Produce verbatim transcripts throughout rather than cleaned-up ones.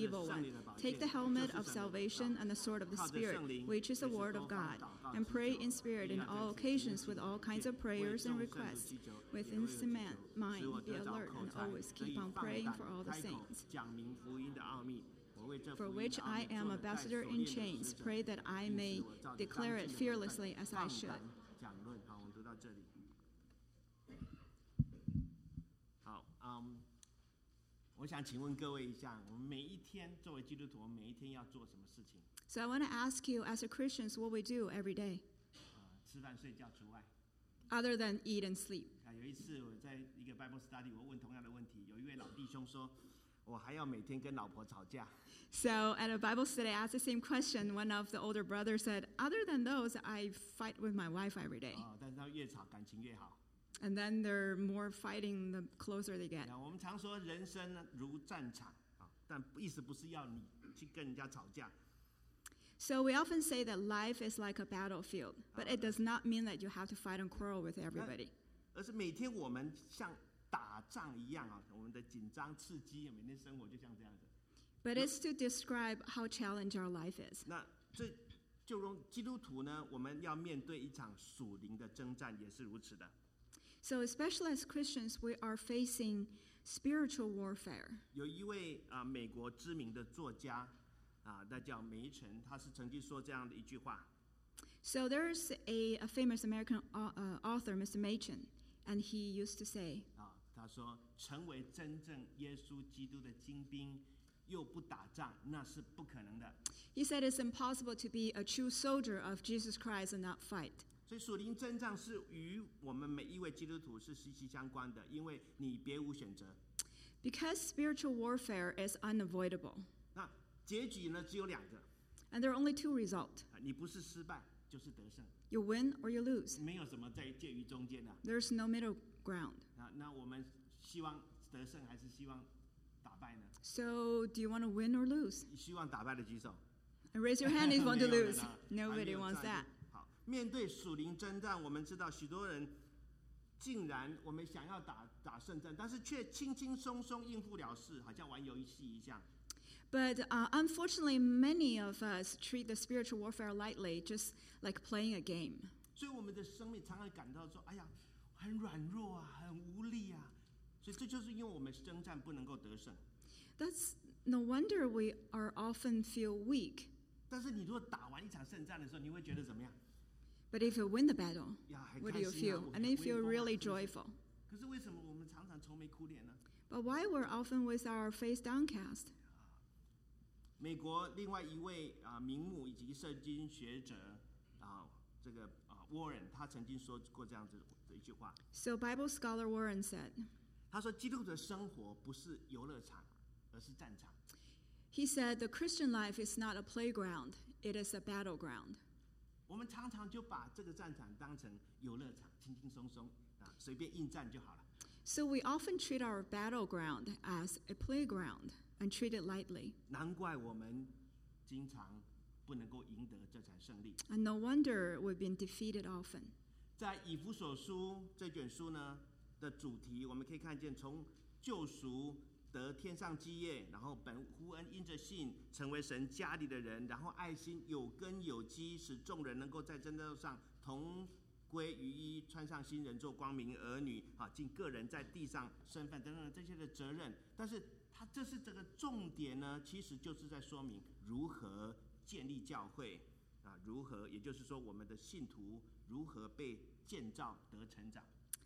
evil one. Take the helmet of salvation and the sword of the Spirit, which is the word of God, and pray in spirit in all occasions with all kinds of prayers and requests. With instant mind, be alert and always keep on praying for all the saints. For which I am ambassador in chains. Pray that I may declare it fearlessly as I should. 讲论，好，我们读到这里。好，嗯，我想请问各位一下，我们每一天作为基督徒，我们每一天要做什么事情？ So I want to ask you, as a Christians, what we do every day, 啊、吃饭睡觉除外。 other than eat and sleep. 啊，有一次我在一个 Bible study， 我问同样的问题，有一位老弟兄说，我还要每天跟老婆吵架。 So at a Bible study, I asked the same question. One of the older brothers said, other than those, I fight with my wife every day. 啊、但是他越吵感情越好。 And then they're more fighting the closer they get. 啊，我们常说人生呢如战场啊，但意思不是要你去跟人家吵架。 So we often say that life is like a battlefield, but it does not mean that you have to fight and quarrel with everybody. 而是每天我们像打仗一样啊，我们的紧张刺激，每天生活就像这样子。 But it's to describe how challenging our life is. 那这就用基督徒呢，我们要面对一场属灵的征战，也是如此的。 So especially as Christians, we are facing spiritual warfare. 有一位啊、美国知名的作家啊，那叫梅岑，他是曾经说这样的一句话。 So there's a, a famous American au- uh, author, Mister Machen, and he used to say, 啊，他说：“成为真正耶稣基督的精兵，又不打仗，那是不可能的。” he said it's impossible to be a true soldier of Jesus Christ and not fight. 所以属灵征战是与我们每一位基督徒是息息相关的，因为你别无选择。 Because spiritual warfare is unavoidable. 那结局呢，只有两个， And there are only two results. 啊你不是失败，就是得胜， You win or you lose. 没有什么在介于中间的。 There's no middle ground. 啊，那我们希望得胜还是希望打败呢？ So do you want to win or lose? 希望打败的举手。 And raise your hand if you want to 没有人 lose. 啊 Nobody 还没有 wants 在 that. 好，面对属灵征战，我们知道许多人竟然我们想要打打胜仗，但是却轻轻松松应付了事，好像玩游戏一样。 But uh, unfortunately, many of us treat the spiritual warfare lightly, just like playing a game. 所以我们的生命常常感到说：“哎呀，很软弱啊，很无力啊。”所以这就是因为我们征战不能够得胜。 That's no wonder we are often feel weak. 但是你如果打完一场胜战的时候，你会觉得怎么样？ But if you win the battle, 呀，很 what 开 do you 心啊， feel? 我 And you 很 feel 威风啊 really 是不是 joyful. 可是为什么我们常常愁眉苦脸呢？ But why we're often with our face downcast? 美国另外一位啊、名牧以及圣经学者啊、这个啊、Warren，他曾经说过这样子的一句话， So Bible scholar Warren said, 他说：“基督徒的生活不是游乐场，而是战场。” he said, the Christian life is not a playground, it is a battleground. 我们常常就把这个战场当成游乐场，轻轻松松啊，随便应战就好了。 So we often treat our battleground as a playground and treat it lightly. 难怪我们经常不能够赢得这场胜利。 And no wonder we've been defeated often. 在以弗所书这卷书呢的主题，我们可以看见从救赎得天上基业，然后本乎恩因着信成为神家里的人，然后爱心有根有基，使众人能够在真道上同归于一，穿上新人做光明儿女啊，尽个人在地上身份等等这些的责任。但是他这是这个重点呢，其实就是在说明如何建立教会啊，如何也就是说我们的信徒如何被建造得成长。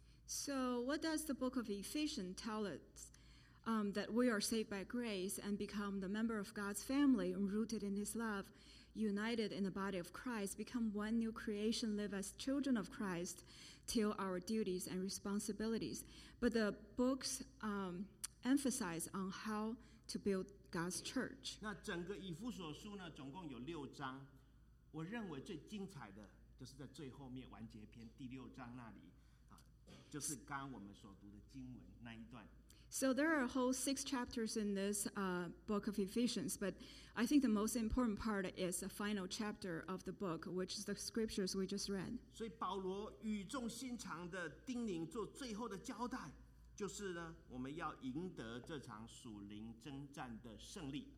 So what does the book of Ephesians tell us? Um, that we are saved by grace and become the member of God's family, rooted in His love, united in the body of Christ, become one new creation, live as children of Christ, till our duties and responsibilities. But the books um, emphasize on how to build God's church. 那整个以弗所书呢，总共有六章，我认为最精彩的就是在最后面完结篇第六章那里啊，就是刚刚我们所读的经文那一段。 So there are a whole six chapters in this uh, book of Ephesians, but I think the most important part is the final chapter of the book, which is the scriptures we just read. 所以保罗语重心长的叮咛做最后的交代，就是呢，我们要赢得这场属灵征战的胜利。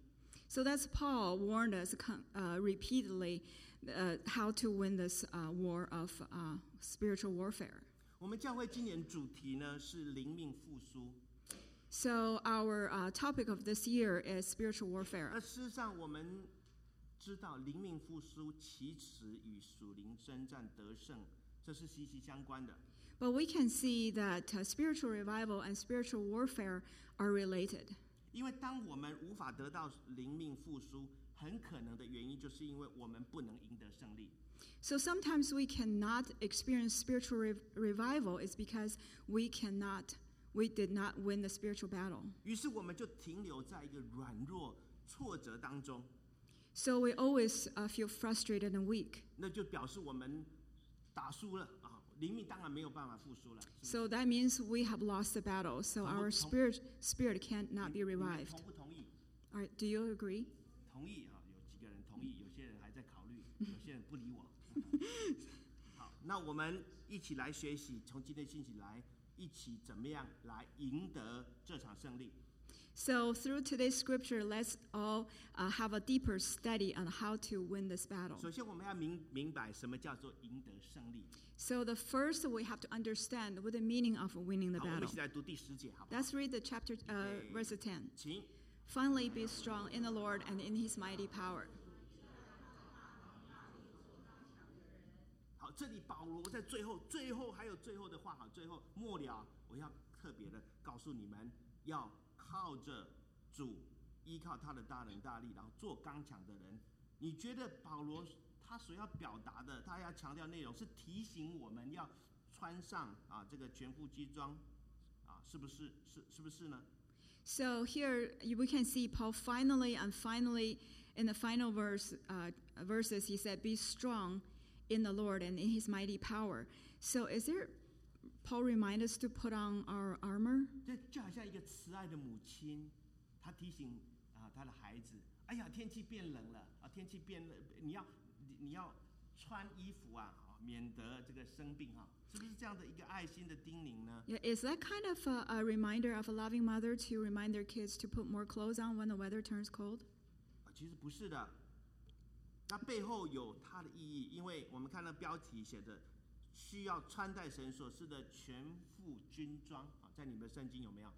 So that's Paul warned us uh, repeatedly uh, how to win this uh, war of uh, spiritual warfare. 我们教会今年主题呢是灵命复苏。 So our uh, topic of this year is spiritual warfare. 而事实上，我们知道灵命复苏其实与属灵征战得胜，这是息息相关的。 But we can see that uh, spiritual revival and spiritual warfare are related. 因为当我们无法得到灵命复苏，很可能的原因就是因为我们不能赢得胜利。 So sometimes we cannot experience spiritual re- revival is because we cannot, we did not win the spiritual battle. 于是我们就停留在一个软弱、挫折当中， So we always uh, feel frustrated and weak. 那就表示我们打输了啊，灵命当然没有办法复苏了。是不是 So that means we have lost the battle. So our spirit spirit cannot be 你们 revived. 同不同意？ All right, do you agree? 同意啊，有几个人同意，有些人还在考虑，有些人不理我。好，那我们一起来学习，从今天信息来，一起怎么样来赢得这场胜利。 So through today's scripture, let's all uh, have a deeper study on how to win this battle. 首先，我们要明明白什么叫做赢得胜利。 So the first we have to understand what the meaning of winning the 好，我们一 battle. 起来读第十节，好不好？ Let's read the chapter, uh, Okay. verse ten. 请。 Finally, be strong in the Lord and in His mighty power. 好，这里保罗在最后，最后还有最后的话，好，最后末了，我要特别的告诉你们，要靠着主，依靠他的大能大力，然后做刚强的人。你觉得保罗他所要表达的，他要强调内容是提醒我们要穿上啊这个全副军装，啊，是不是？是是不是呢？ So here we can see Paul finally and finally in the final verse uh, verses he said, "Be strong in the Lord and in His mighty power." So is there Paul remind us to put on our armor? 这就好像一个慈爱的母亲，她提醒啊她的孩子：“哎呀，天气变冷了啊，天气变冷，你要你你要穿衣服啊，啊免得这个生病哈、啊。”是不是这样的一个爱心的叮咛呢？ Yeah, is that kind of a, a reminder of a loving mother to remind their kids to put more clothes on when the weather turns cold? 啊，其实不是的，那背后有它的意义，因为我们看到标题写的需要穿戴神所赐的全副军装啊，在你们的圣经有没有？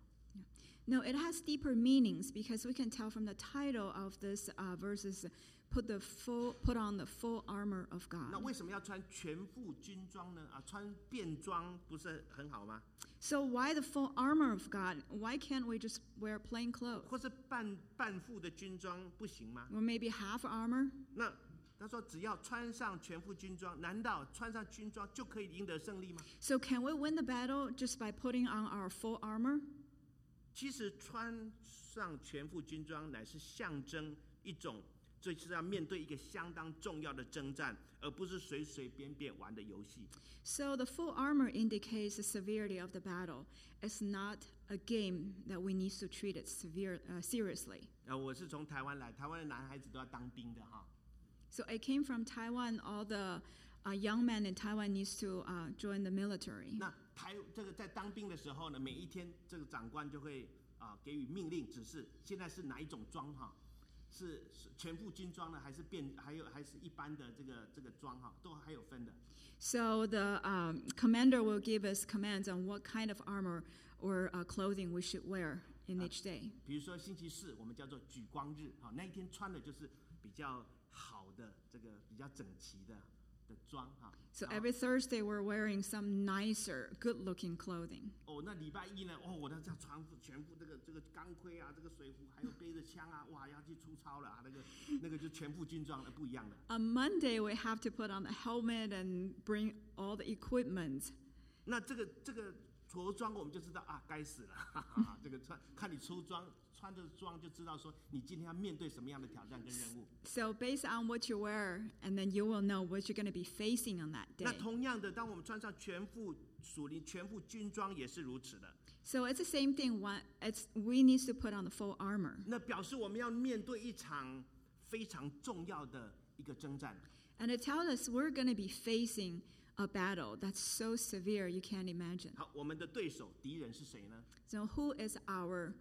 No, it has deeper meanings because we can tell from the title of this uh, verses, put the full, put on the full armor of 那 God. 为什么要穿全副军装呢？啊，穿便装不是很好吗？ So why the full armor of God? Why can't we just wear plain clothes? 或是半半副的军装不行吗？ Or maybe half armor? 那他说只要穿上全副军装，难道穿上军装就可以赢得胜利吗？ So can we win the battle just by putting on our full armor? 其实穿上全副军装乃是象征一种，这是要面对一个相当重要的征战，而不是随随便便玩的游戏。 So the full armor indicates the severity of the battle. It's not a game that we need to treat it severe, uh, seriously. 呃，我是从台湾来，台湾的男孩子都要当兵的哈。 So I came from Taiwan. All the uh, young men in Taiwan needs to uh, join the military. 那台这个在当兵的时候呢，每一天这个长官就会啊、给予命令指示，现在是哪一种装哈？是是全副军装呢，还是便还有还是一般的这个这个装哈？都还有分的。 So the um, commander will give us commands on what kind of armor or uh, clothing we should wear in each day. 比如说星期四我们叫做举光日，好，那一天穿的就是比较好的这个比较整齐的的装哈。 So 然后 every Thursday we're wearing some nicer, good-looking clothing. 哦，那礼拜一呢？哦，我要这样穿副全副这个这个钢盔啊，这个水壶，还有背着枪啊，哇，要去出操了啊，那个那个就全副军装了，不一样的。 On Monday we have to put on the helmet and bring all the equipment. 那这个这个着装我们就知道啊，该死了，哈哈，这个穿看你出装穿着装就知道说你今天要面对什么样的挑战跟任务。 So based on what you wear, and then you will know what you're going to be facing on that 那 day. 同样的，当我们穿上全副属灵全副军装也是如此的。 So it's the same thing. One, it's we need to put on the full armor, 那表示我们要面对一场非常重要的一个征战。 and it tells us we're going to be facing a battle that's so severe you can't imagine. 好，我们的对手敌人是谁呢？ So who is our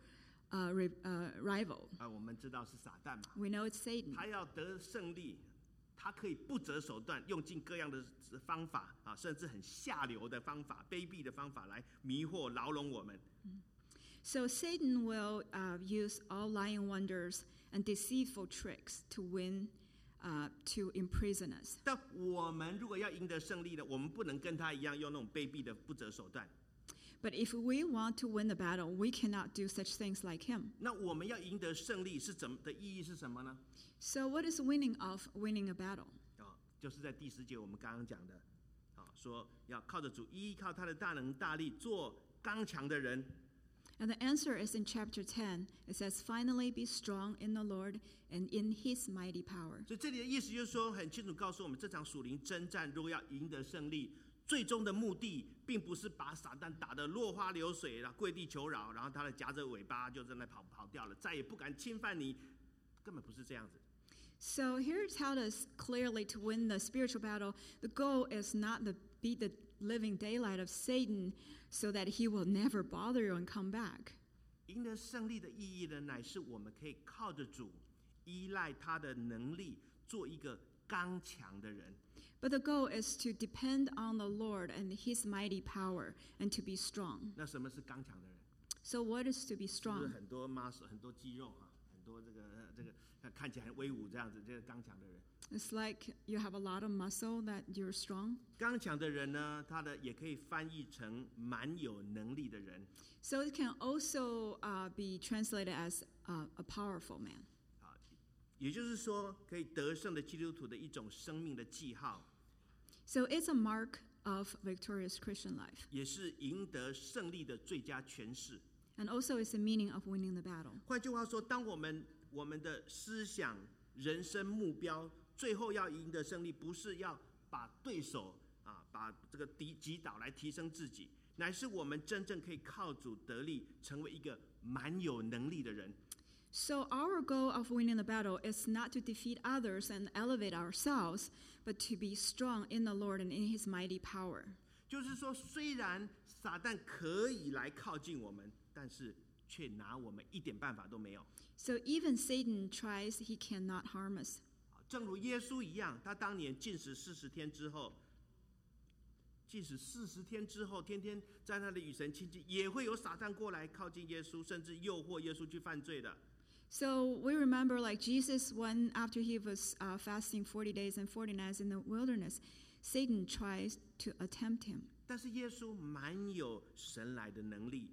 uh, ri- uh, rival. 啊，我们知道是撒旦嘛， We know it's Satan. 他要得胜利，他可以不择手段，用尽各样的方法啊，甚至很下流的方法、卑鄙的方法来迷惑、牢笼我们。 So Satan will uh, use all lying wonders and deceitful tricks to win, uh, to imprison us. 但我们如果要赢得胜利呢，我们不能跟他一样用那种卑鄙的不择手段。 But if we want to win the battle, we cannot do such things like him. 那我们要赢得胜利是怎么的意义是什么呢？ So what is winning of winning a battle? 啊，就是在第十节我们刚刚讲的，啊，说要靠着主，依靠他的大能大力，做刚强的人。 And the answer is in chapter ten. It says, "Finally be strong in the Lord and in his mighty power." 所以这里的意思就是说，很清楚告诉我们，这场属灵征战如果要赢得胜利，最终的目的并不是把撒旦打得落花流水，然后跪地求饶，然后他的夹着尾巴就在那跑跑掉了，再也不敢侵犯你，根本不是这样子。 So here it tells us clearly to win the spiritual battle, the goal is not to beat the living daylight of Satan so that he will never bother you and come back. 赢得胜利的意义呢，乃是我们可以靠着主，依赖他的能力，做一个刚强的人。 But the goal is to depend on the Lord and his mighty power and to be strong. 那什么是刚强的人？ So what is to be 是 strong? 很多 muscle， 很多肌肉啊，很多这个这个看起来很威武这样子，这个刚强的人。 It's like you have a lot of muscle that you're strong. 刚强的人呢，他的也可以翻译成蛮有能力的人。 So it can also uh, be translated as uh, a powerful man. 啊，也就是说，可以得胜的基督徒的一种生命的记号， So it's a mark of victorious Christian life. 也是赢得胜利的最佳诠释。 And also it's the meaning of winning the battle. 换句话说，当我们我们的思想、人生目标，最后要赢得胜利，不是要把对手啊，把这个敌击倒来提升自己，乃是我们真正可以靠主得力，成为一个蛮有能力的人。 So our goal of winning the battle is not to defeat others and elevate ourselves, but to be strong in the Lord and in his mighty power. 就是说，虽然撒旦可以来靠近我们，但是却拿我们一点办法都没有。 So even Satan tries, he cannot harm us. 正如耶稣一样，他当年禁食四十天之后，禁食四十天之后，天天在那里与神亲近，也会有撒旦过来靠近耶稣，甚至诱惑耶稣去犯罪的。 So we remember like Jesus, when after he was uh, fasting forty days and forty nights in the wilderness, Satan tries to attempt him. 但是耶稣蛮有神来的能力，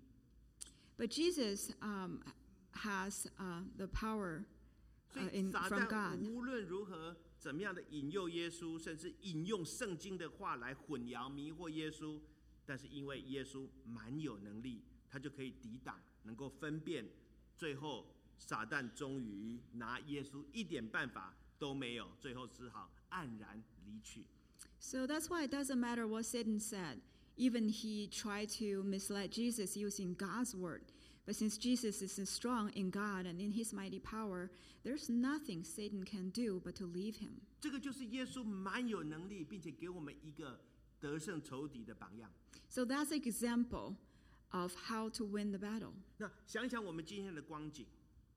But Jesus um, has uh, the power 所 uh, 以 in, 撒 from 旦 God. 无论如何怎么样的引诱耶稣，甚至引用圣经的话来混淆迷惑耶稣，但是因为耶稣蛮有能力，他就可以抵挡，能够分辨，最后撒旦终于拿耶稣一点办法都没有，最后只好黯然离去。 So that's why it doesn't matter what Satan said. Even he tried to mislead Jesus using God's word. But since Jesus is strong in God and in his mighty power, there's nothing Satan can do but to leave him. 这个就是耶稣蛮有能力，并且给我们一个得胜仇敌的榜样。 So that's an example of how to win the battle. 那想一想我们今天的光景，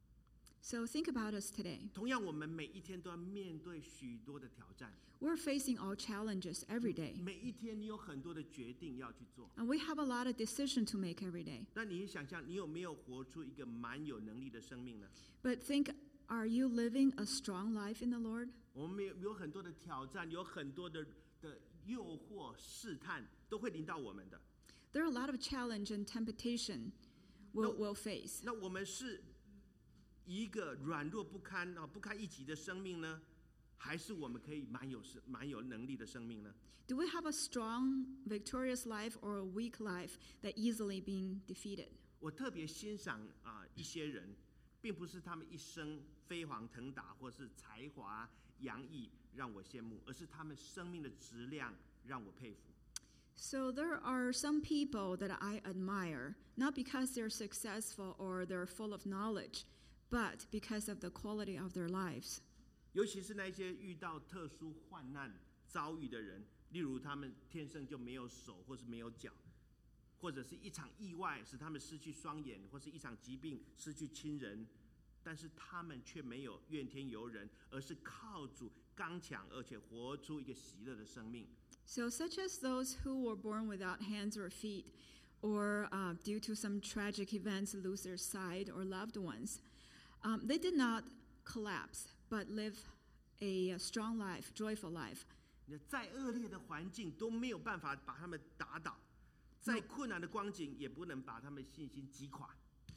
So think about us today. 同样我们每一天都要面对许多的挑战， We're facing all challenges every day. 每一天你有很多的决定要去做。 And we have a lot of decisions to make every day. 那你想象，你有没有活出一个蛮有能力的生命呢？ But think, are you living a strong life in the Lord? 我们有有很多的挑战，有很多的的诱惑、试探，都会临到我们的。 There are a lot of challenge and temptation we'll, we'll face. 那我们是一个软弱不堪啊、不堪一击的生命呢，还是我们可以蛮有蛮有能力的生命呢？ Do we have a strong, victorious life or a weak life that easily being defeated? 我特别欣赏啊、一些人，并不是他们一生飞黄腾达，或是才华洋溢让我羡慕，而是他们生命的质量让我佩服。 So there are some people that I admire, not because they're successful or they're full of knowledge, but because of the quality of their lives. 尤其是那些遇到特殊患难遭遇的人，例如他们天生就没有手或是没有脚， 或者是一场意外使他们失去双眼，或是一场疾病失去亲人，但是他们却没有怨天尤人，而是靠主刚强，而且活出一个喜乐的生命。 So such as those who were born without hands or feet, or uh, due to some tragic events lose their sight or loved ones, um, they did not collapse, but live a strong life, joyful life. 再恶劣的环境都没有办法把他们打倒，再困难的光景也不能把他们信心击垮。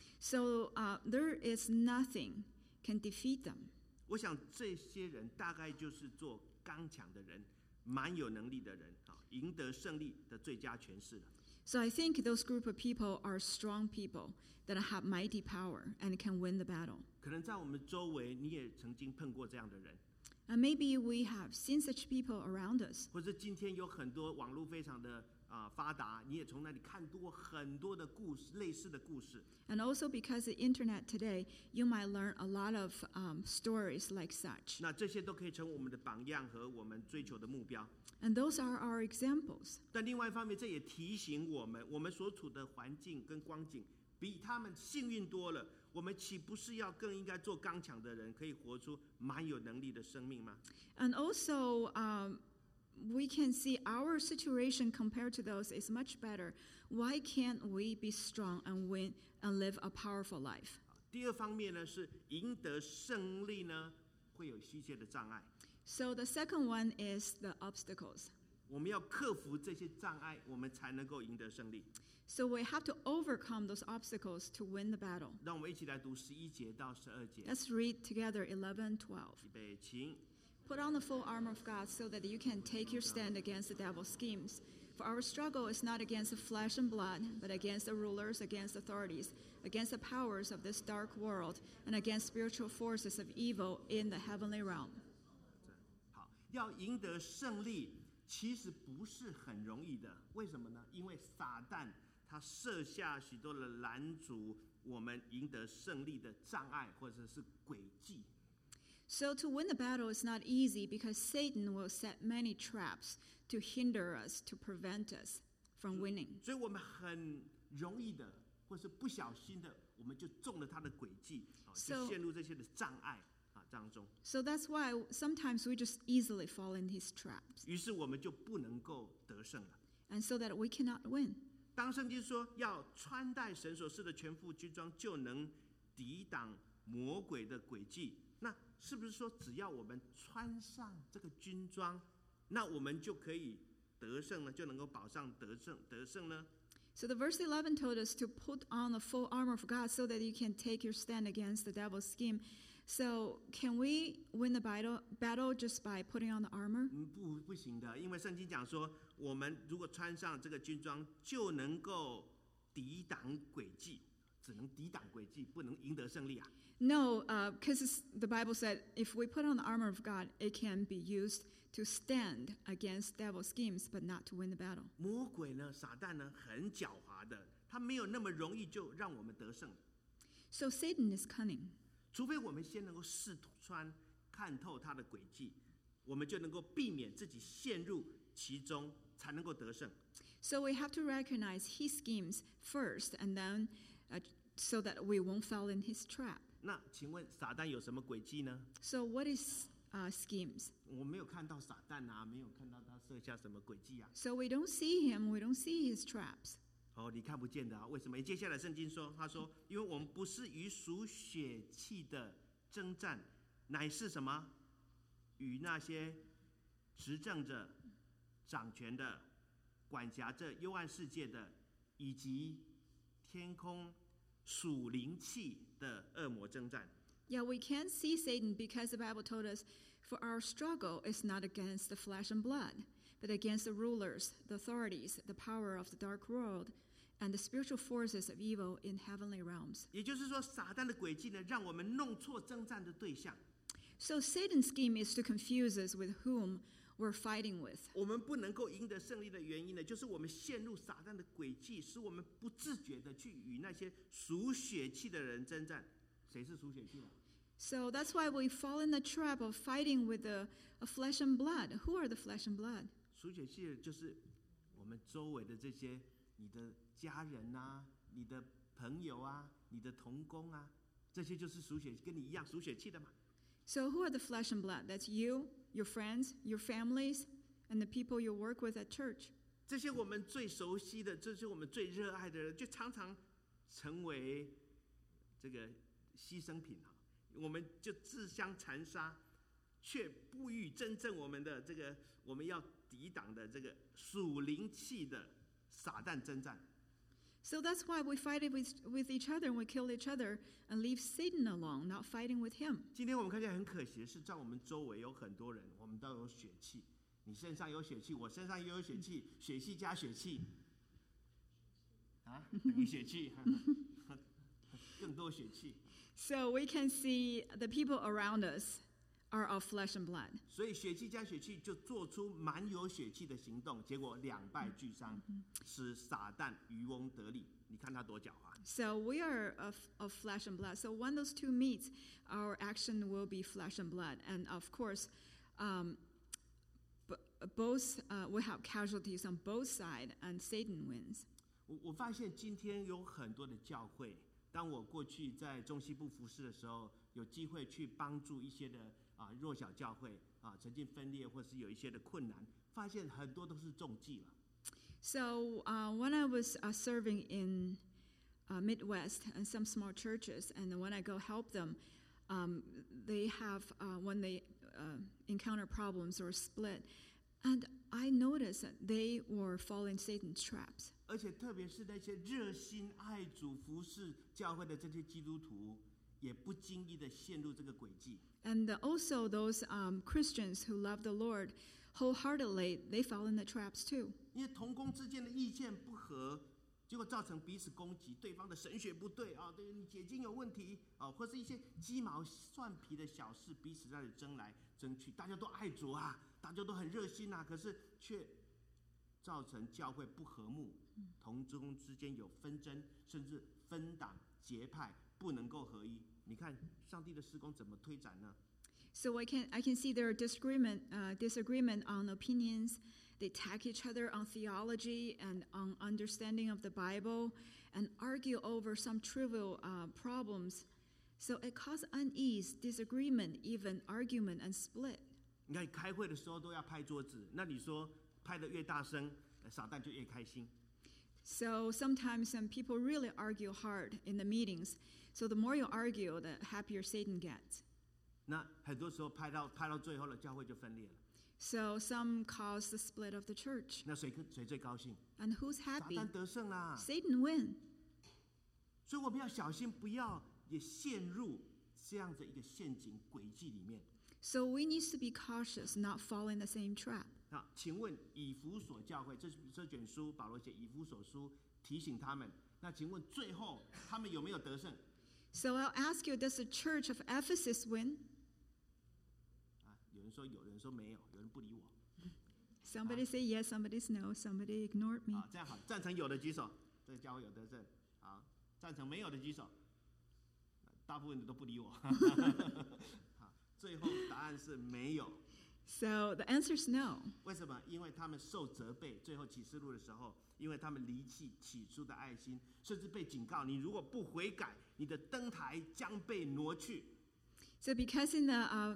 So uh, there is nothing can defeat them. 我想这些人大概就是做刚强的人，蛮有能力的人，赢得胜利的最佳诠释了。 So I think those group of people are strong people that have mighty power and can win the battle. 可能在我们周围，你也曾经碰过这样的人。 And maybe we have seen such people around us. 或者今天有很多网络非常的、呃、发达，你也从那里看多很多的故事，类似的故事。 And also because the internet today, you might learn a lot of um, stories like such. 那这些都可以成为我们的榜样和我们追求的目标。 And those are our examples. 但另外一方面，这也提醒我们，我们所处的环境跟光景比他们幸运多了。我们岂不是要更应该做刚强的人，可以活出蛮有能力的生命吗？ And also, um, we can see our situation compared to those is much better. Why can't we be strong and win and live a powerful life? 第二方面呢，是赢得胜利呢，会有一些的障碍。 So the second one is the obstacles. 我们要克服这些障碍，我们才能够赢得胜利。 So we have to overcome those obstacles to win the battle. 让我们一起来读十一节到十二节。 Let's read together eleven, twelve. 预备，请。 Put on the full armor of God so that you can take your stand against the devil's schemes. For our struggle is not against the flesh and blood, but against the rulers, against authorities, against the powers of this dark world, and against spiritual forces of evil in the heavenly realm. 好，要赢得胜利，其实不是很容易的。为什么呢？因为撒旦他设下许多的拦阻我们赢得胜利的障碍或者是诡计。 So to win the battle is not easy because Satan will set many traps to hinder us, to prevent us from winning. 所以我们很容易的，或是不小心的，我们就中了他的诡计，就 So- 陷入这些的障碍啊当中。 So that's why sometimes we just easily fall in his traps, 于是我们就不能够得胜了。 and so that we cannot win. 当圣经说要穿戴神所赐的全副军装，就能抵挡魔鬼的诡计，那是不是说只要我们穿上这个军装，那我们就可以得胜呢？就能够保障得胜得胜呢？ So the verse eleven told us to put on the full armor of God so that you can take your stand against the devil's scheme. So can we win the battle, battle just by putting on the armor? 嗯，不不行的，因为圣经讲说，我们如果穿上这个军装，就能够抵挡诡计，只能抵挡诡计，不能赢得胜利啊。 No, because the Bible said if we put on the armor of God, it can be used to stand against devil's schemes, but not to win the battle. 魔鬼呢，撒旦呢，很狡猾的，他没有那么容易就让我们得胜。 So Satan is cunning. 除非我们先能够试穿看透他的诡计，我们就能够避免自己陷入其中，才能够得胜。 So we have to recognize his schemes first, and then uh, so that we won't fall in his trap. 那请问撒旦有什么诡计呢？ So what is uh, schemes? 我没有看到撒旦啊，没有看到他设下什么诡计啊。 So we don't see him, we don't see his traps. 哦，你看不见的啊？为什么？接下来圣经说，他说，因为我们不是与属血气的征战，乃是什么？与那些执政者、掌权的、管辖着幽暗世界的，以及天空属灵气的恶魔征战。 Yeah, we can't see Satan because the Bible told us, for our struggle is not against the flesh and blood, but against the rulers, the authorities, the power of the dark world, and the spiritual forces of evil in heavenly realms. 也就是说，撒旦的诡计呢，让我们弄错征战的对象。 So Satan's scheme is to confuse us with whom we're fighting with. 我们不能够赢得胜利的原因呢，就是我们陷入撒旦的诡计，使我们不自觉的去与那些属血气的人征战。谁是属血气的？ So that's why we fall in the trap of fighting with the of flesh and blood. Who are the flesh and blood? 属血气的就是我们周围的这些你的家人啊，你的朋友啊，你的同工啊，这些就是属血，跟你一样属血气的嘛。 So who are the flesh and blood? That's you, your friends, your families, and the people you work with at church. 这些我们最熟悉的，这些我们最热爱的人，就常常成为这个牺牲品。我们就自相残杀，却不与真正我们的这个我们要抵挡的这个属灵气的撒旦征战。 So that's why we fight it with, with each other and we kill each other and leave Satan alone, not fighting with him. 今天我们看见很可惜的是，在我们周围有很多人，我们都有血气。你身上有血气，我身上也有血气，血气加血气，啊，等于血气，更多血气。 So we can see the people around us are of flesh and blood. 所以血气加血气就做出蛮有血气的行动，结果两败俱伤，使撒旦渔翁得利。你看他多狡猾。 So we are of, of flesh and blood. So when those two meet, our action will be flesh and blood. And of course, um, b- both uh, we have casualties on both sides, and Satan wins. 我我发现今天有很多的教会，当我过去在中西部服事的时候，有机会去帮助一些的啊弱小教会啊，曾经分裂或是有一些的困难，发现很多都是中计了。 So uh, when I was uh, serving in uh, Midwest and some small churches, and when I go help them, um, they have uh, when they uh, encounter problems or split, and I noticed that they were falling Satan's traps. 而且特别是那些热心爱主服侍教会的这些基督徒，也不经意的陷入这个诡计。 And also those um, Christians who love the Lord wholeheartedly, they fall in the traps too. 因为同工之间的意见不合，结果造成彼此攻击，对方的神学不对啊，对你解经有问题啊，或是一些鸡毛蒜皮的小事，彼此在那里争来争去。大家都爱主啊，大家都很热心啊，可是却造成教会不和睦，同工之间有纷争，甚至分党结派，不能够合一。你看上帝的施工怎么推展呢？ So I can I can see there are disagreement uh, disagreement on opinions. They attack each other on theology and on understanding of the Bible, and argue over some trivial uh, problems. So it causes unease, disagreement, even argument and split. 你看开会的时候都要拍桌子，那你说拍得越大声，撒旦就越开心。 So sometimes some people really argue hard in the meetings. So the more you argue, the happier Satan gets. 那很多时候拍到拍到最后了，教会就分裂了。 So some cause the split of the church. 那谁谁最高兴？ And who's 撒 happy? 旦得胜啦！ Satan win. 所以我们要小心，不要也陷入这样的一个陷阱诡计里面。 So we need to be cautious, not fall in the same trap. 那请问以弗所教会，这这卷书保罗写以弗所书提醒他们。那请问最后他们有没有得胜？ So I'll ask you, does the church of Ephesus win? 啊，有人说有，有人说没有，有人不理我。 Somebody say yes, somebody say no, somebody ignored me. 啊，这样好，赞成有的举手，这个教会有得胜。好，赞成没有的举手，大部分的都不理我。好，最后答案是没有。 So the answer is no. 为什么？因为他们受责备。最后启示录的时候，因为他们离弃起初的爱心，甚至被警告：你如果不悔改，你的灯台将被挪去。 So because in the uh,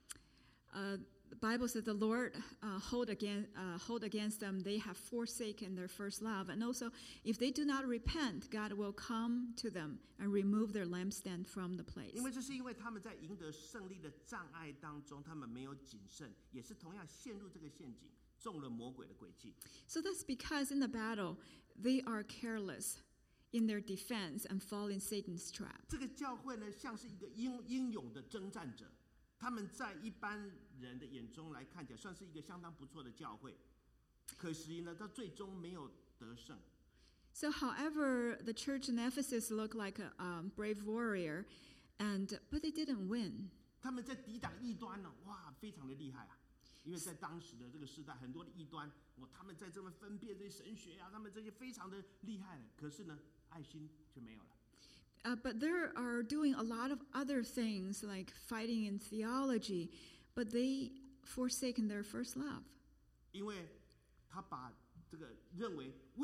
uh, the Bible says the Lord uh, hold against uh, hold against them, they have forsaken their first love, and also if they do not repent, God will come to them and remove their lampstand from the place. 因为这是因为他们在赢得胜利的障碍当中，他们没有谨慎，也是同样陷入这个陷阱，中了魔鬼的诡计。 So that's because in the battle they are careless in their defense and fall in Satan's trap. 这个教会呢，像是一个英英勇的征战者，他们在一般人的眼中来看起来，算是一个相当不错的教会。可惜呢，他最终没有得胜。 So, however, the church in Ephesus looked like a um, brave warrior, and but they didn't win. 他们在抵挡异端呢，哇，非常的厉害啊！因为在当时的这个时代，很多的异端，哇，他们在这么分辨这些神学啊，他们这些非常的厉害。可是呢，爱心却没有了。 Uh, but they are doing a lot of other things, like fighting in theology, but they forsaken their first love. 因为他把这个认为为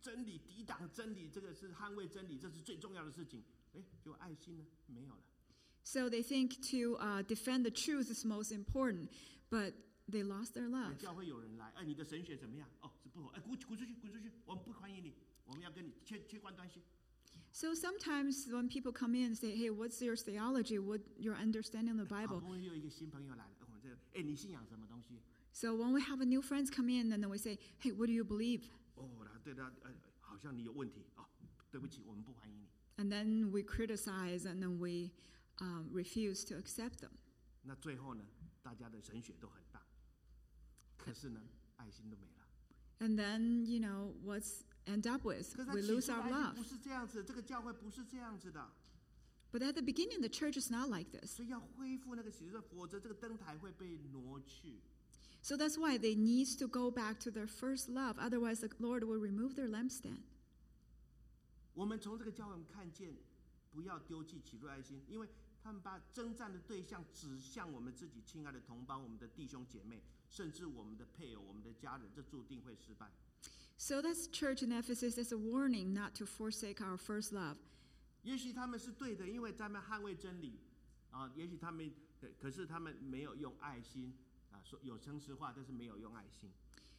真理，抵挡真理，这个是捍卫真理，这是最重要的事情。哎，就爱心呢没有了。 So they think to uh, defend the truth is most important, but they lost their 哎 love. 教会有人来，哎，你的神学怎么样？哦，是不好，哎，滚滚出去，滚出去，我们不欢迎你，我们要跟你切切断关系。 So sometimes when people come in and say, hey, what's your theology? What your understanding of the 好 Bible? 不容易有一个新朋友来了，我们这个，哎，你信仰什么东西？ So when we have a new friends come in and then we say, hey, what do you believe? 哦，然后对他，呃，好像你有问题哦，对不起，我们不欢迎你。 And then we criticize and then we um, refuse to accept them. 那最后呢，大家的神学都很大，可是呢，爱心都没了。 And then, you know, what's end up with? 可是他 We 起 lose 初的 our 爱心 love. 不是这样子，这个教会不是这样子的， But at the beginning, the church is not like this. 所以要恢复那个喜乐，否则这个灯台会被挪去。 So that's why they need to go back to their first love. Otherwise, the Lord will remove their lampstand. 我们从这个教会我们看见，不要丢弃起初的爱心，因为他们把征战的对象指向我们自己亲爱的同胞、我们的弟兄姐妹，甚至我们的配偶、我们的家人，这注定会失败。 So that's church in Ephesus as a warning not to forsake our first love. 也许他们是对的，因为他们捍卫真理啊。也许他们，可是他们没有用爱心啊，说有诚实话，但是没有用爱心。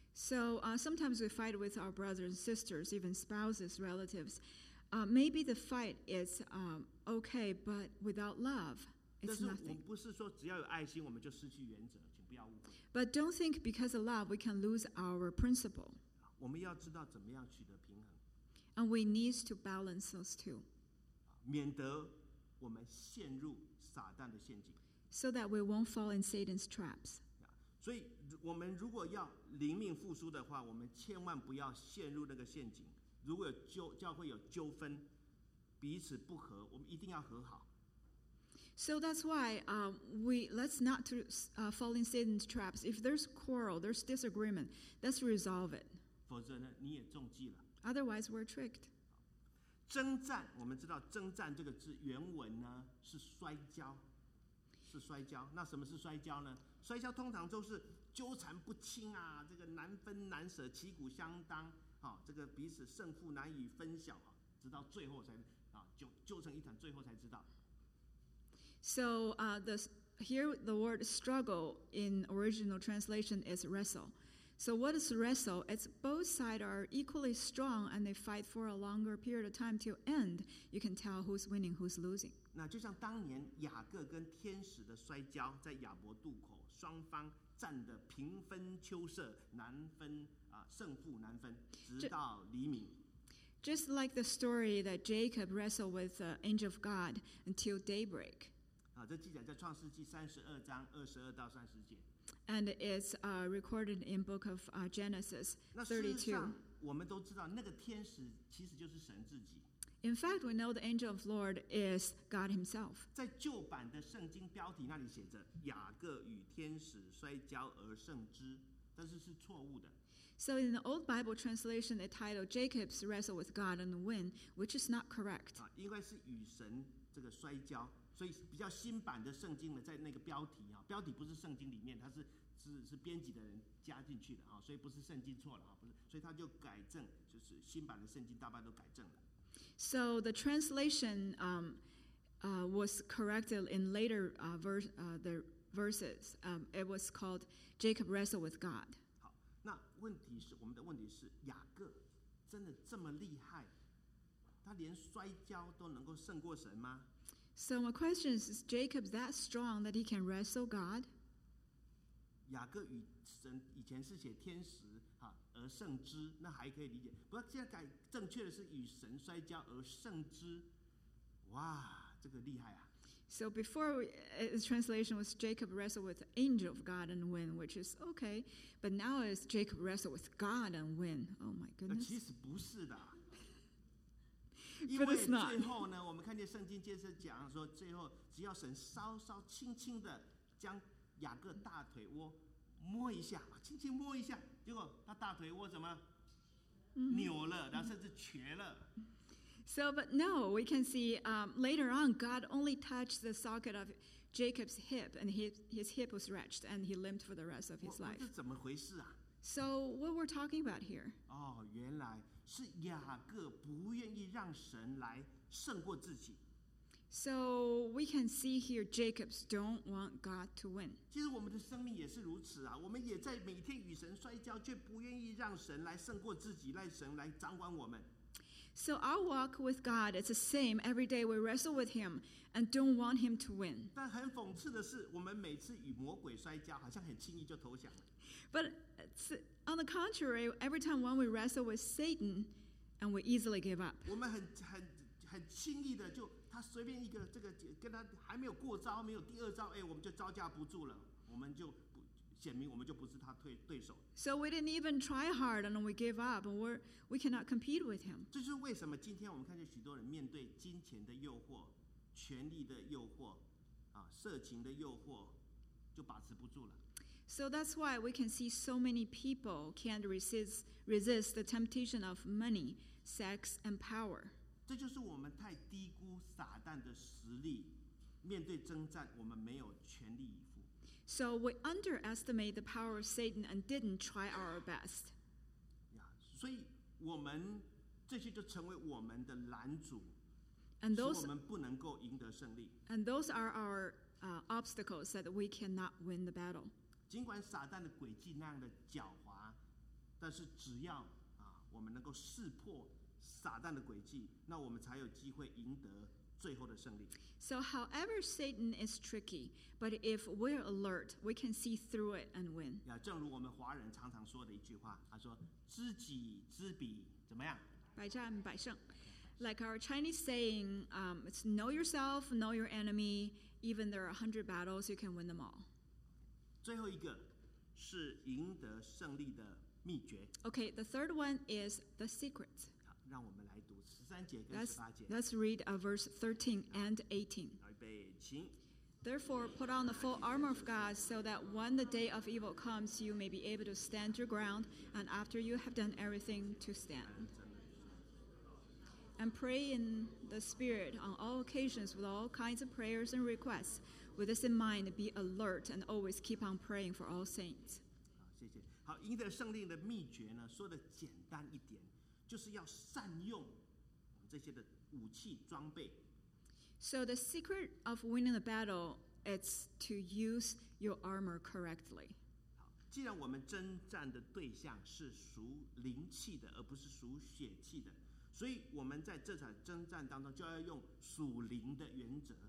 So uh, sometimes we fight with our brothers and sisters, even spouses, relatives. Uh, maybe the fight is um, okay, but without love, 但 it's 是我 nothing. 们不是说只要有爱心我们就失去原则，请不要误会。 But don't think because of love we can lose our principle. 我们要知道怎么样取得平衡， And we need to balance those two 免得我们陷入撒旦的陷阱。 so that we won't fall in Satan's traps. 所以，我们如果要灵命复苏的话，我们千万不要陷入那个陷阱。如果有纠教会有纠纷，彼此不和，我们一定要和好。 So that's why um, we let's not to, uh, fall in Satan's traps. If there's quarrel, there's disagreement, let's resolve it. 否则呢，你也中计了。 Otherwise, we're tricked. 征战，我们知道“征战”这个字原文呢是摔跤，是摔跤。那什么是摔跤呢？摔跤通常都是纠缠不清啊，这个难分难舍，旗鼓相当，啊，这个彼此胜负难以分晓啊，直到最后才啊纠纠成一团，最后才知道。 So uh, the, here the word struggle in original translation is wrestle. So what is wrestle? It's both sides are equally strong and they fight for a longer period of time till end. You can tell who's winning, who's losing. 那就像当年雅各跟天使的摔跤，在雅博渡口，双方战得平分秋色，难分啊胜负难分，直到黎明。 Just like the story that Jacob wrestled with the angel of God until daybreak. 啊，这记载在创世纪三十二章二十二到三十节。 And it's uh, recorded in book of uh, Genesis 那事实 thirty-two. 上，我们都知道，那个天使其实就是神自己。 In fact, we know the angel of the Lord is God himself. 在旧版的圣经标题那里写着“雅各与天使摔跤而胜之”，但是是错误的。 So in the old Bible translation, it titled Jacob's wrestle with God and win, which is not correct. 啊，应该是与神这个摔跤，所以比较新版的圣经呢，在那个标题啊，标题不是圣经里面，它是是是编辑的人加进去的啊，所以不是圣经错了啊，不是，所以他就改正，就是新版的圣经大半都改正了。 So the translation um, uh, was corrected in later uh, verse, uh, the verses. Um, it was called Jacob wrestled with God. 好，那问题是，我们的问题是，雅各真的这么厉害？他连摔跤都能够胜过神吗？ So my question is, is Jacob that strong that he can wrestle God? 雅各与神以前是写天使啊而胜之，那还可以理解。不过现在改正确的是与神摔跤而胜之，哇，这个厉害啊！ So before we, uh, the translation was Jacob wrestled with the angel of God and win, which is okay. But now it's Jacob wrestled with God and win. Oh my 那 goodness. 其实不是的啊，因 But 为 it's not. 最后呢，我们看见圣经接着讲说，最后只要神稍稍轻轻的将雅各大腿窝摸一下，轻轻摸一下，结果他大腿窝怎么扭了，然后甚至瘸了。 So, but no, we can see um, later on, God only touched the socket of Jacob's hip, and his, his hip was wrenched, and he limped for the rest of 我 his 我 life. 这怎么回事啊？ So what we're talking about here? 哦，原来是雅各不愿意让神来胜过自己。 So we can see here Jacob's don't want God to win. 其实我们的生命也是如此啊，我们也在每天与神摔跤，却不愿意让神来胜过自己，让神来掌管我们。 So our walk with God is the same. Every day we wrestle with Him and don't want Him to win. 但很讽刺的是，我们每次与魔鬼摔跤，好像很轻易就投降了。 But it's, on the contrary, every time when we wrestle with Satan, and we easily give up. 我们很很很轻易的就他随便一个这个跟他还没有过招，没有第二招，哎，我们就招架不住了，我们就不显明我们就不是他对对手。 So we didn't even try hard, and we give up, and we're we cannot compete with him. 这就是为什么今天我们看见许多人面对金钱的诱惑、权力的诱惑、啊色情的诱惑，就把持不住了。 So that's why we can see so many people can't resist resist the temptation of money, sex, and power. 这就是我们太低估撒旦的实力，面对征战，我们没有全力以赴。 So we underestimate the power of Satan and didn't try our best. 所以我们这些就成为我们的拦阻， And 使 those 我们不能够赢得胜利。 and those are our uh, obstacles that we cannot win the battle. 尽管撒旦的诡计那样的狡猾，但是只要啊，我们能够识破撒旦的诡计，那我们才有机会赢得最后的胜利。 So however Satan is tricky, but if we're alert, we can see through it and win. 呀，正如我们华人常常说的一句话，他说：“知己知彼，怎么样？ 百战百胜. Like our Chinese saying, um, it's know yourself, know your enemy. Even there are a hundred battles, you can win them all. 最后一个是赢得胜利的秘诀。 Okay, the third one is the secret. 好，让我们来读十三节跟十 Let's, 八节。 let's read uh, verse thirteen and eighteen. 预备，请。 Therefore, put on the full armor of God, so that when the day of evil comes, you may be able to stand your ground, and after you have done everything, to stand. And pray in the Spirit on all occasions with all kinds of prayers and requests. With this in mind, be alert and always keep on praying for all saints. 好，谢谢。好，赢得胜利的秘诀呢，说的简单一点，就是要善用我们这些的武器装备。 So the secret of winning the battle is to use your armor correctly. 好，既然我们征战的对象是属灵气的，而不是属血气的，所以我们在这场征战当中就要用属灵的原则。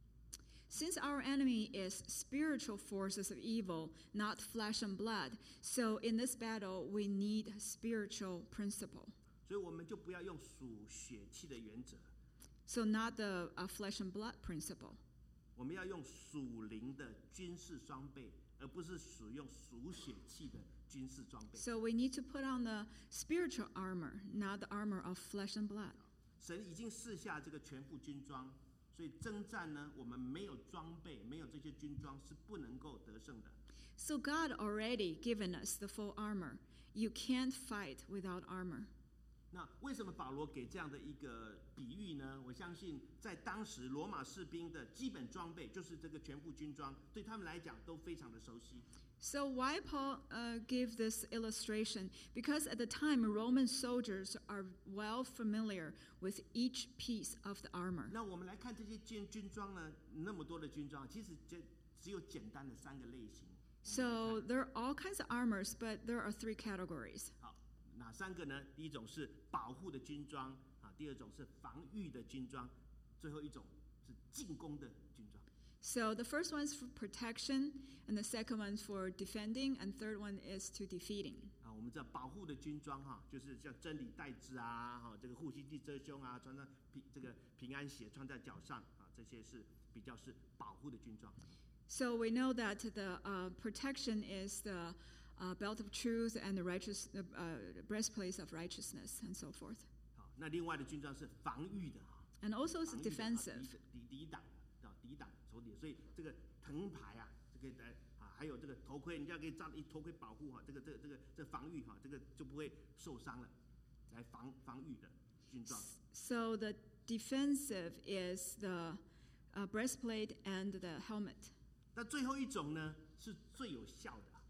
Since our enemy is spiritual forces of evil, not flesh and blood, so in this battle we need spiritual principle. 所以我们就不要用属血气的原则， So not the uh, flesh and blood principle. 我们要用属灵的军事装备，而不是使用属血气的军事装备。 So we need to put on the spiritual armor, not the armor of flesh and blood. 神已经赐下这个全副军装，所以征战呢，我们没有装备，没有这些军装是不能够得胜的。 So God already given us the full armor. You can't fight without armor. 那为什么保罗给这样的一个比喻呢？我相信在当时罗马士兵的基本装备就是这个全副军装，对他们来讲都非常的熟悉。 So why Paul uh, give this illustration? Because at the time, Roman soldiers are well familiar with each piece of the armor. 那我们来看这些军军装呢，那么多的军装，其实就只有简单的三个类型。 So there are all kinds of armors, but there are three categories. 好，哪三个呢？第一种是保护的军装啊，第二种是防御的军装，最后一种是进攻的军装。 So the first one's for protection, and the second one's for defending, and third one is to defeating. 啊，我们知道保护的军装哈，就是像真理带子啊，哈，这个护心镜遮胸啊，穿在平这个平安鞋穿在脚上啊，这些是比较是保护的军装。 So we know that the uh, protection is the uh, belt of truth and the righteous uh, uh, breastplate of righteousness, and so forth. 好，那另外的军装是防御的哈， And also it's 防御的 defensive. 抵抵抵挡啊，抵挡手底，所以这个藤牌啊，这个来啊，还有这个头盔，人家可以罩一头盔保护哈，这个这个这个这防御哈，这个就不会受伤了，来防防御的军装。 So the defensive is the uh, breastplate and the helmet. 那最后一种呢，是最有效的，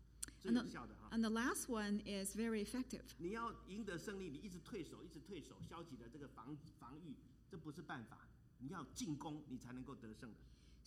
最有效的哈。 And the last one is very effective. 你要赢得胜利，你一直退守，一直退守，消极的这个防防御，这不是办法。你要进攻，你才能够得胜的。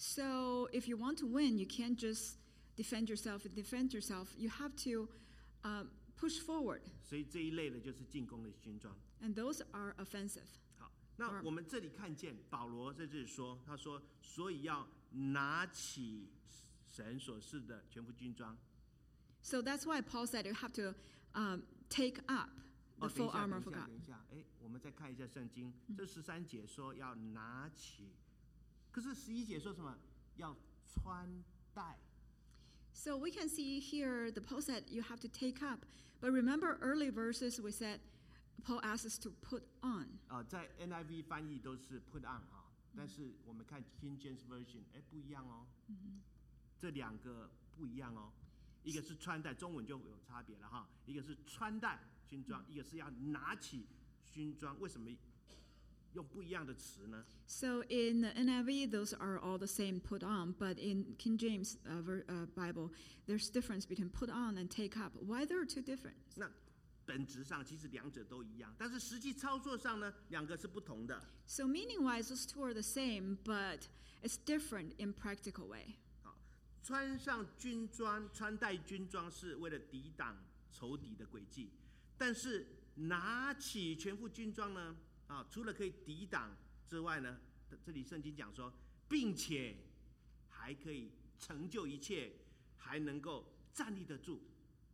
So if you want to win, you can't just defend yourself and defend yourself. You have to uh, push forward. 所以这一类的就是进攻的军装。 And those are offensive. 好，那我们这里看见保罗在这里说，他说，所以要拿起神所赐的全副军装。 So that's why Paul said you have to um, take up the full armor of God. 等一下，哎，我们再看一下圣经，这十三节说要拿起，可是十一节说什么？要穿戴。 So we can see here the Paul said you have to take up, but remember early verses we said Paul asks us to put on. 啊、呃，在 N I V 翻译都是 put on 啊，但是我们看 King James Version， 哎，不一样哦，嗯、这两个不一样哦，一个是穿戴，中文就有差别了哈，一个是穿戴军装，一个是要拿起军装，为什么用不一样的词呢？ So in the N I V, those are all the same, put on. But in King James uh, ver, uh, Bible, there's difference between put on and take up. Why there are two different? 那本质上其实两者都一样，但是实际操作上呢，两个是不同的。 So meaning-wise, those two are the same, but it's different in practical way. 好，穿上军装，穿戴军装是为了抵挡仇敌的诡计，但是拿起全副军装呢？啊，除了可以抵挡之外呢，这里圣经讲说，并且还可以成就一切，还能够站立得住。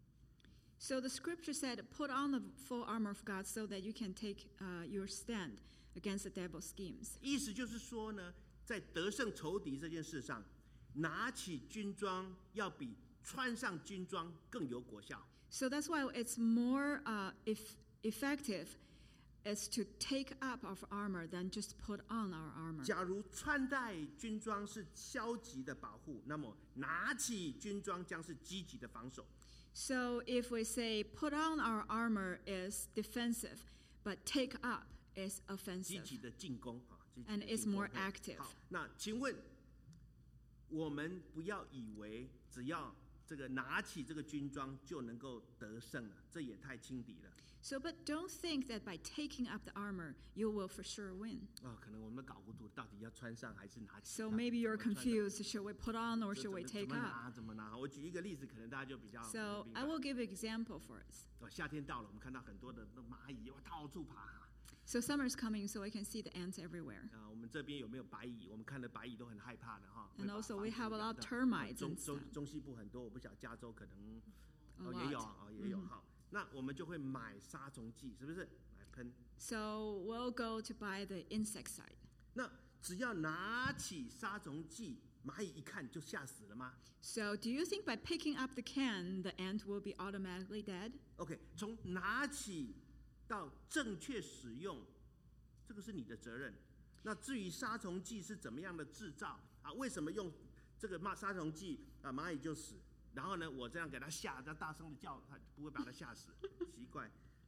So the scripture said, put on the full armor of God so that you can take uh, your stand against the devil's schemes. 意思就是说呢，在得胜仇敌这件事上，拿起军装要比穿上军装更有果效。 So that's why it's more uh, if effective is to take up our armor than just put on our armor. 假如穿戴军装是消极的保护，那么拿起军装将是积极的防守。 So if we say put on our armor is defensive, but take up is 积 offensive, 极的进攻啊，积极的 and 进 is 攻 more 嘿 active. 好，那请问我们不要以为只要这个拿起这个军装就能够得胜了，这也太轻敌了。 So, but don't think that by taking up the armor, you will for sure win. 哦，可能我们搞糊涂，到底要穿上还是拿起？ So maybe you're 怎么穿的 confused. Should we put on or 这 should we 怎么 take 怎么 up? 拿？怎么拿？我举一个例子，可能大家就比较 So 明白 I will give an example for us. 哦，夏天到了，我们看到很多的那蚂蚁，哇，到处爬。 So summer is coming, so I can see the ants everywhere. 啊，我们这边有没有白蚁？我们看到白蚁都很害怕的哈。 And 会把 also 房 we 子 have a 咬 lot of 到 termites 中 and 中 stuff. 中西部很多，我不晓得加州可能 A 哦也有 lot. 啊，哦也有哈。那我们就会买杀虫剂，是不是？来喷。 So we'll go to buy the insecticide. 那只要拿起杀虫剂，蚂蚁一看就吓死了吗 So do you think by picking up the can, the ant will be automatically dead? ？OK， 从拿起到正确使用，这个是你的责任。那至于杀虫剂是怎么样的制造啊？为什么用这个杀虫剂啊，蚂蚁就死？然后呢，我这样给它吓，它大声的叫，它不会把它吓死，奇怪。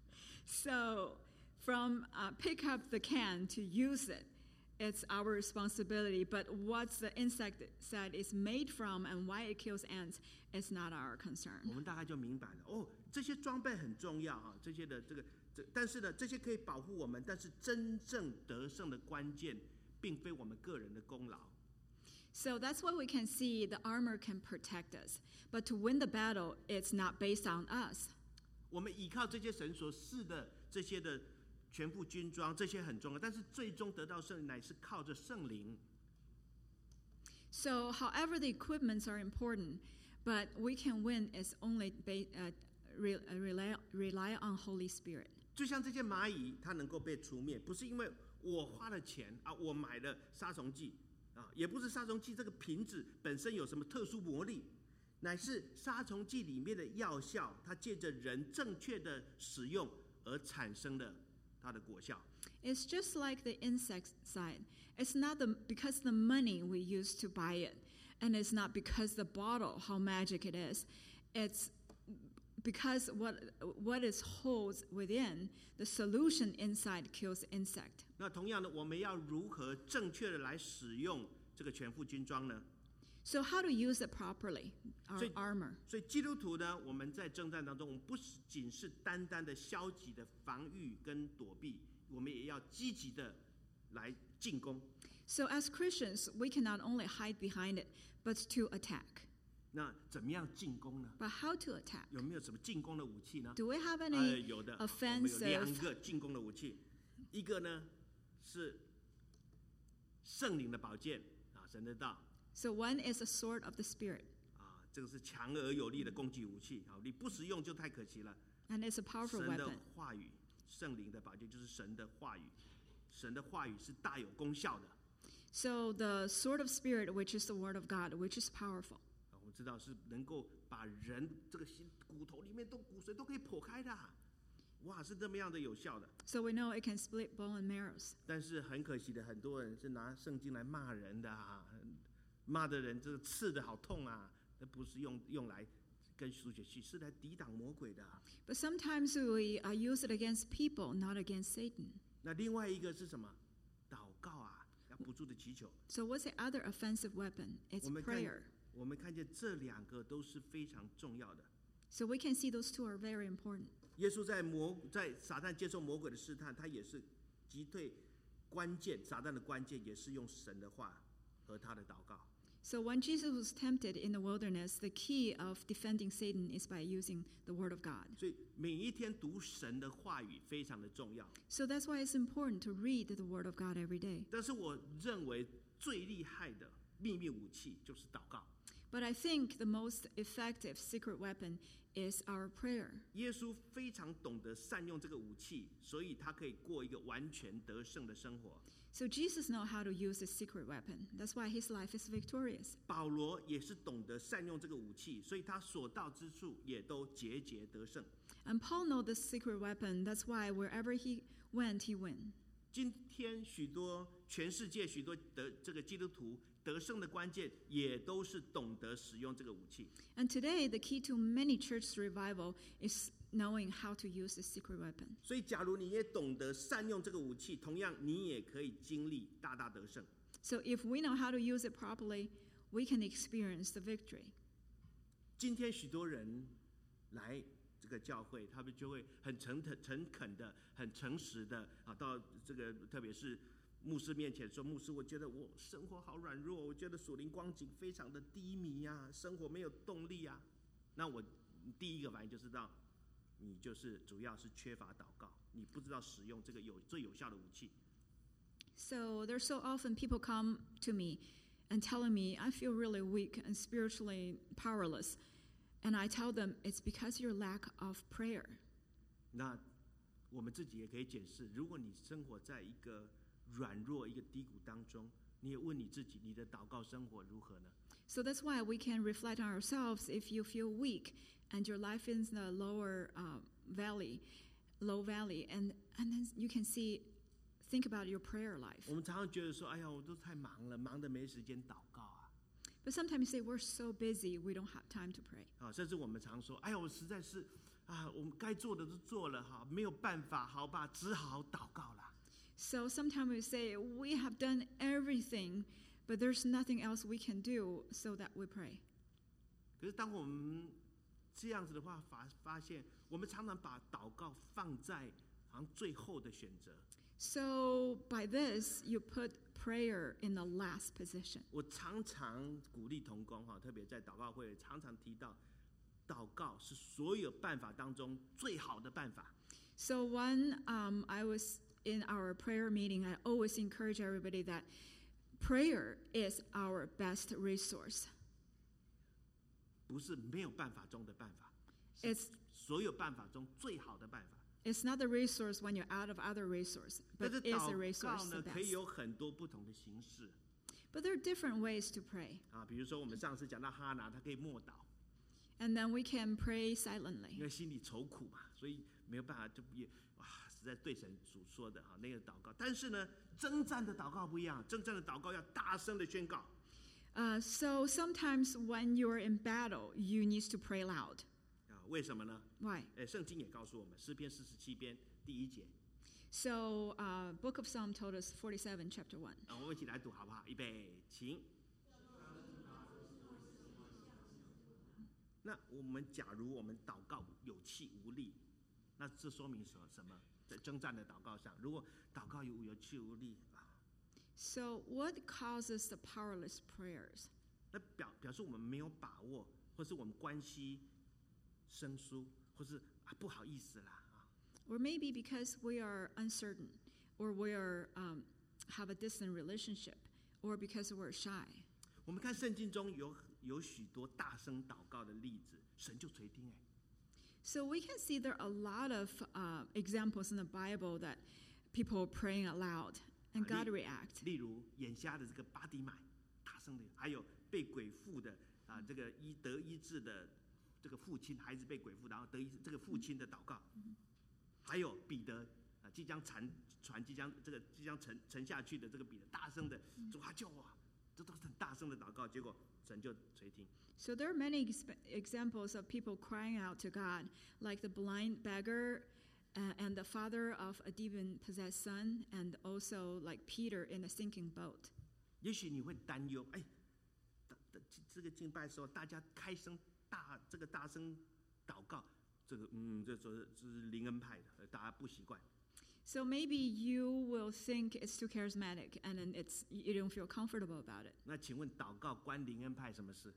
So from uh, pick up the can to use it, it's our responsibility. But what the insecticide is made from and why it kills ants is not our 我 concern. 们大概就明白了哦，这些装备很重要啊，这些的这个这，但是呢，这些可以保护我们，但是真正得胜的关键，并非我们个人的功劳。 So that's why we can see the armor can protect us. But to win the battle, it's not based on us. 我们依靠这些神所赐的这些的全副军装，这些很重要，但是最终得到胜利乃是靠着圣灵。 So however the equipments are important, but we can win is only ba- uh, re- uh, rely, rely on Holy Spirit. 就像这些蚂蚁，它能够被除灭，不是因为我花了钱啊，我买了杀虫剂啊，也不是杀虫剂这个瓶子本身有什么特殊魔力，乃是杀虫剂里面的药效，它借着人正确的使用而产生的它的果效。 It's just like the insecticide. It's not the, because the money we use to buy it, and it's not because the bottle, how magic it is. It's because what what is holds within, the solution inside kills insect. 那同样的，我们要如何正确的来使用这个全副军装呢？ So how to use it properly, our 所以 armor. 所以基督徒呢，我们在征战当中，我们不是仅是单单的消极的防御跟躲避，我们也要积极的来进攻。 So as Christians, we can not only hide behind it, but to attack. 那怎么样进攻呢？ But how to attack? 有没有什么进攻的武器呢？ Do we have 呃， any 有的，我们有 offensive 两个进攻的武器，一个呢是圣灵的宝剑啊，神的道 So one is a sword of the Spirit, 啊，这个是强而有力的攻击武器啊，你不使用就太可惜了。 and it's a powerful 神的 weapon. 话语，圣灵的宝剑就是神的话语，神的话语是大有功效的。 So the sword of Spirit, which is the word of God, which is powerful. 啊，我们知道是能够把人这个心骨头里面都骨髓都可以剖开的啊，哇，是这么样的有效的。 So we know it can split bone and marrows. 但是很可惜的，很多人是拿圣经来骂人的啊，骂的人这个刺的好痛啊，那不是用用来跟输血去，是来抵挡魔鬼的啊。 But sometimes we uh, use it against people, not against Satan. 那另外一个是什么？祷告啊，要不住的祈求。 So what's the other offensive weapon? It's 我们看 prayer. 我们看见这两个都是非常重要的。 So we can see those two are very important. 耶稣在魔在撒旦接受魔鬼的试探，他也是击退关键，撒旦的关键也是用神的话和他的祷告。 So when Jesus was tempted in the wilderness, the key of defending Satan is by using the word of God. 所以每一天读神的话语非常的重要。 So that's why it's important to read the word of God every day. 但是我认为最厉害的秘密武器就是祷告。 But I think the most effective secret weapon is our prayer. 耶稣非常懂得善用这个武器，所以他可以过一个完全得胜的生活。 So Jesus knows how to use the secret weapon. That's why his life is victorious. 保罗也是懂得善用这个武器，所以他所到之处也都节节得胜。 And Paul knows the secret weapon. That's why wherever he went, he won. 今天许多全世界许多的这个基督徒得胜的关键，也都是懂得使用这个武器。 And today, the key to many church revival is knowing how to use the secret weapon. 所以，假如你也懂得善用这个武器，同样你也可以经历大大得胜。 So if we know how to use it properly, we can experience the victory. 今天许多人来这个教会，他们就会很诚恳、诚恳的、很诚实的啊，到这个特别是牧师面前说：“牧师，我觉得我生活好软弱，我觉得属灵光景非常的低迷呀、啊，生活没有动力啊。”那我第一个反应就知道，你就是主要是缺乏祷告，你不知道使用这个有最有效的武器。 So there's so often people come to me and telling me, I feel really weak and spiritually powerless. And I tell them it's because your lack of prayer. 那我们自己也可以检视，如果你生活在一个软弱、一个低谷当中，你也问你自己，你的祷告生活如何呢？ So that's why we can reflect on ourselves. If you feel weak and your life is in the lower uh, valley, low valley, and, and then you can see, think about your prayer life. 我们常常觉得说，哎呀，我都太忙了，忙得没时间祷告啊。 But sometimes you say we're so busy, we don't have time to pray. 啊，甚至我们常说，哎呀，我实在是啊，我们该做的都做了哈，没有办法，好吧，只好祷告了。 So sometimes we say we have done everything, but there's nothing else we can do, so that we pray. 可是当我们这样子的话，发发现我们常常把祷告放在好像最后的选择。 So by this, you put prayer in the last position. 我常常鼓励同工哈，特别在祷告会常常提到，祷告是所有办法当中最好的办法。 So when um, I was in our prayer meeting, I always encourage everybody that prayer is our best resource. 不是没有办法中的办法， It's 所有办法中最好的办法。 it's not the resource when you're out of other resource, 但 but 是 is the 祷 resource 告 the 呢，可以 best. 有很多不同的形式 But there are different ways to pray. 啊。比如说我们上次讲到哈拿，他可以默祷， And then we can pray 因 silently. 为心里愁苦嘛，所以没有办法就也哇，实在对神所说的哈那个祷告。但是呢，征战的祷告不一样，征战的祷告要大声的宣告。 Uh, so sometimes when you're in battle, you need to pray loud. 啊，为什么呢？ Why? 哎，圣经也告诉我们，诗篇四十七篇第一节 So uh, Book of Psalm told us forty-seven, chapter one. 啊，我们一起来读好不好？预备，请。 那我们假如我们祷告有气无力，那这说明什么？什么？在征战的祷告上，如果祷告有有气无力啊， So what causes the powerless prayers? 那表表示我们没有把握，或是我们关系生疏，或是啊不好意思啦啊。 Or maybe because we are uncertain, or we are um, have a distant relationship, or because we're shy. 我们看圣经中有有许多大声祷告的例子，神就垂听哎。 So we can see there are a lot of uh, examples in the Bible that people are praying aloud and God react. 例如眼瞎的这个巴底买，大声的，还有被鬼附的啊，这个医得医治的这个父亲，孩子被鬼附，然后得医治这个父亲的祷告，还有彼得啊，即将沉船即将这个即将沉沉下去的这个彼得，大声的主啊救我啊，这都是很大声的祷告，结果神就垂听。 So there are many exp- examples of people crying out to God, like the blind beggar uh, and the father of a demon-possessed son, and also like Peter in a sinking boat. 也许你会担忧，哎，这个敬拜的时候，大家开声大这个大声祷告，这个嗯，这说这是灵恩派的，大家不习惯。 So maybe you will think it's too charismatic, and then it's you don't feel comfortable about it. 那请问祷告关灵恩派什么事？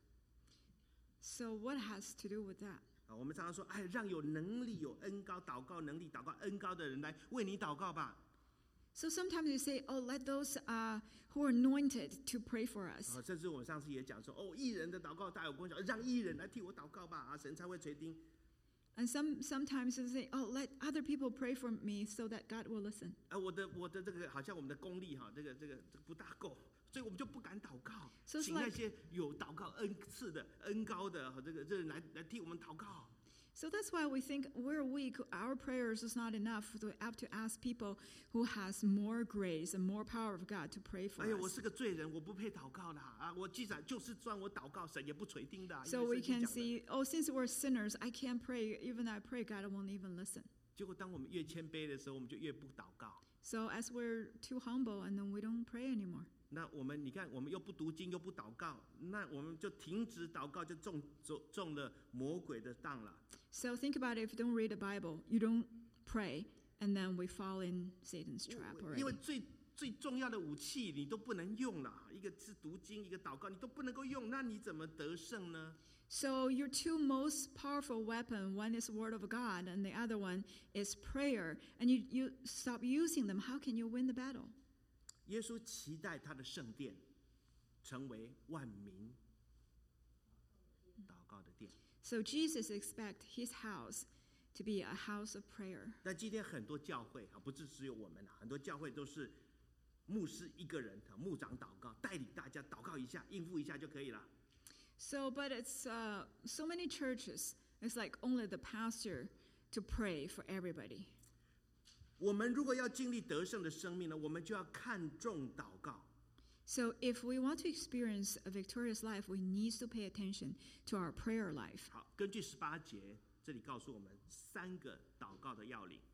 So what has to do with that? 啊，我们常常说，哎，让有能力、有恩高、祷告能力、祷告恩高的人来为你祷告吧。 So sometimes you say, "Oh, let those uh, who are anointed to pray for us." 啊，甚至我们上次也讲说，哦，艺人的祷告大有功效，让艺人来替我祷告吧，啊，神才会垂听。 And some sometimes you say, "Oh, let other people pray for me so that God will listen." 啊，我的我的这个好像我们的功力哈，这个这个这个不大够。所以我们就不敢祷告， So it's 请那 like- 些有祷告恩赐的、恩高的和这个这人来来替我们祷告。 So that's why we think we're weak. Our prayers is not enough. We have to ask people who has more grace and more power of God to pray for 哎呀，我 us. 是个罪人，我不配祷告的啊！我既然就是算我祷告，神也不垂听的啊。 So 因为 we 圣经 can 讲的 see, oh, since we're sinners, I can't pray. Even I pray, God won't even listen. 结果当我们越谦卑的时候，我们就越不祷告。 So as we're too humble, and then we don't pray anymore. 那我们你看，我们又不读经，又不祷告，那我们就停止祷告，就中中中了魔鬼的当了。 So think about it. If you don't read the Bible, you don't pray, and then we fall in Satan's trap 因为 already. 最最重要的武器你都不能用了，一个是读经，一个祷告，你都不能够用，那你怎么得胜呢？ So your two most powerful weapon, one is word of God, and the other one is prayer. And you, you stop using them, how can you win the battle? 耶稣期待他的圣殿成为万民祷告的殿。 So Jesus expects his house to be a house of prayer. 但今天很多教会啊，不是只有我们啊，很多教会都是牧师一个人，牧长祷告，带领大家祷告一下，应付一下就可以了。 So, but it's uh, so many churches, it's like only the pastor to pray for everybody. 我们如果要经历得胜的生命呢，我们就要看重祷告。 So if we want to experience a victorious life, we need to pay attention to our prayer life. 好，根据十八节，这里告诉我们三个祷告的要领。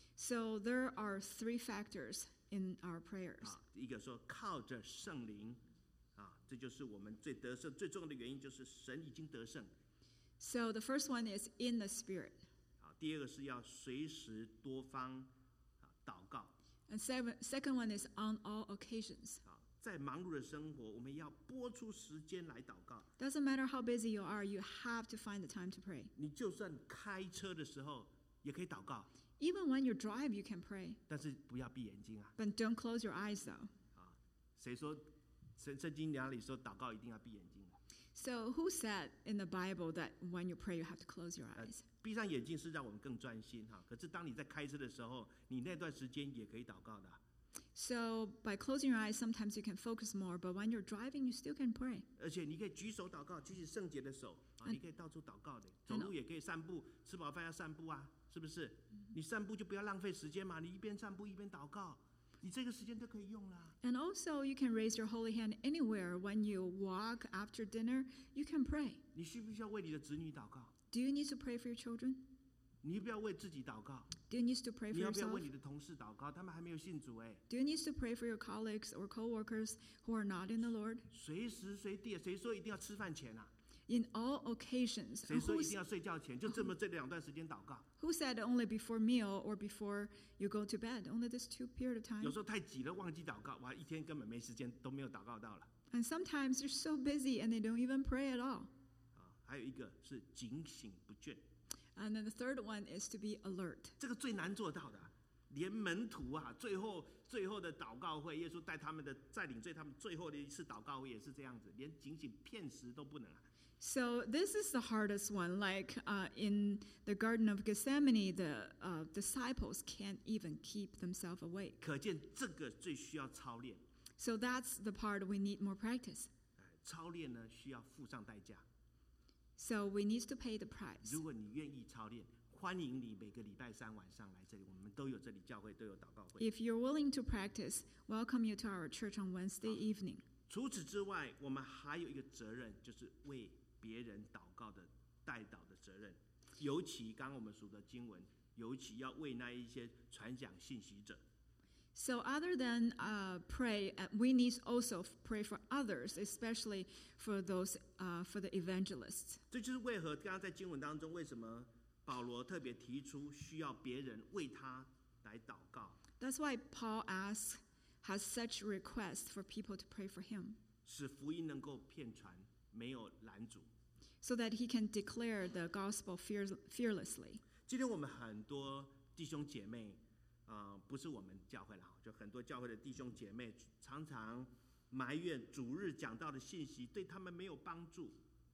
So there are three factors in our prayers. 啊，一个说靠着圣灵，啊，这就是我们最得胜最重要的原因，就是神已经得胜。 So the first one is in the Spirit. 啊，第二个是要随时多方啊祷告。 And seven, second one is on all occasions. 啊，在忙碌的生活，我们要拨出时间来祷告。 Doesn't matter how busy you are, you have to find the time to pray. 你就算开车的时候也可以祷告， Even when you drive, you can pray. 但是不要闭眼睛啊！ But don't close your eyes though. 啊，谁说圣圣经哪里说祷告一定要闭眼睛？ So who said in the Bible that when you pray, you have to close your 呃 eyes? 闭上眼睛是让我们更专心哈。可是当你在开车的时候，你那段时间也可以祷告的啊。 So by closing your eyes, sometimes you can focus more, but when you're driving, you still can pray. 而且你可以举手祷告，举起圣洁的手啊， 嗯你可以到处祷告的，走路也可以散步，吃饱饭要散步啊，是不是？你散步就不要浪费时间嘛，你一边散步一边祷告，你这个时间都可以用啦。 And also, you can raise your holy hand anywhere. When you walk after dinner, you can pray. 你需不需要为你的子女祷告？ Do you need to pray for your children? 你要不要为自己祷告？ Do you need to pray 你 for 要不要 yourself? 为你的同事祷告？他们还没有信主哎， Do you need to pray for your colleagues or coworkers who are not in the Lord? 随时随地，谁说一定要吃饭前啊？ In all occasions. 谁说 Who 一定要睡觉前就这么这两段时间祷告？ Who said only before meal or before you go to bed? Only this two period of 有 time. 时候太急了，忘记祷告，哇，一天根本没时间，都没有祷告到了。 And sometimes you're so busy and they don't even pray at all. 啊，还有一个是警醒不倦， And then the third one is to be alert. 这个最难做到的啊。连门徒啊，最后最后的祷告会，耶稣带他们的带领最他们最后的一次祷告会也是这样子，连警醒片时都不能啊。 So this is the hardest one. Like uh, in the Garden of Gethsemane, the uh, disciples can't even keep themselves awake. 可见这个最需要操练， So that's the part we need more practice. 哎操练呢需要付上代价。 So we need to pay the price. 如果你愿意操练，欢迎你每个礼拜三晚上来这里，我们都有这里教会都有祷告会。 If you're willing to practice, welcome you to our church on Wednesday evening. 除此之外，我们还有一个责任，就是为别人祷告的代祷的责任。尤其刚刚我们数的经文，尤其要为那一些传讲信息者。 So other than uh, pray, uh, we need also pray for others, especially for those uh, for the evangelists. 这就是为何刚刚在经文当中，为什么保罗特别提出需要别人为他来祷告， That's why Paul asks, has such request for people to pray for him, 使福音能够遍传，没有拦阻。 so that he can declare the gospel fear- fearlessly. 今天我们很多弟兄姐妹，呃，不是我们教会了，就很多教会的弟兄姐妹常常埋怨主日讲道的信息对他们没有帮助。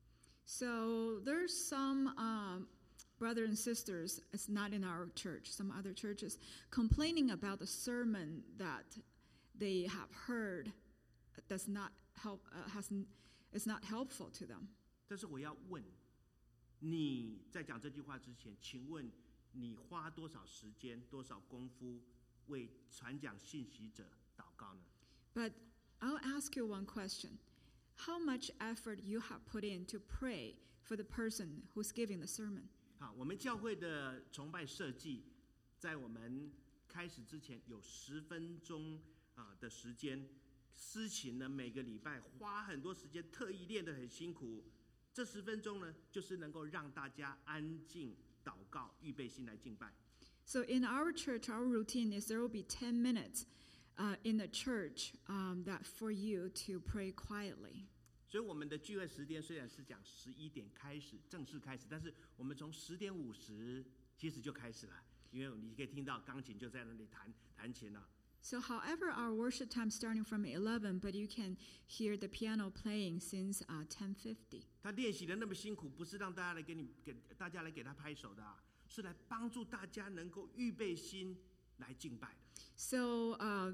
So there's some um, brothers and sisters, it's not in our church, some other churches, complaining about the sermon that they have heard does not help, uh, has, is not helpful to them. 但是我要问，你在讲这句话之前，请问你花多少时间、多少功夫为传讲信息者祷告呢？ But I'll ask you one question. How much effort you have put in to pray for the person who's giving the sermon? 好，我们教会的崇拜设计，在我们开始之前有十分钟啊的时间，司琴呢每个礼拜花很多时间，特意练得很辛苦。这十分钟呢，就是能够让大家安静祷告，预备心来敬拜。 So in our church, our routine is there will be ten minutes uh, in the church um, that for you to pray quietly. 所以我们的聚会时间虽然是讲十一点开始正式开始，但是我们从十点五十其实就开始了，因为你可以听到钢琴就在那里弹弹琴了。 So however, our worship time starting from eleven, but you can hear the piano playing since uh, ten fifty. 他练习的那么辛苦，不是让大家来给你给大家来给他拍手的、啊，是来帮助大家能够预备心来敬拜的。 So uh,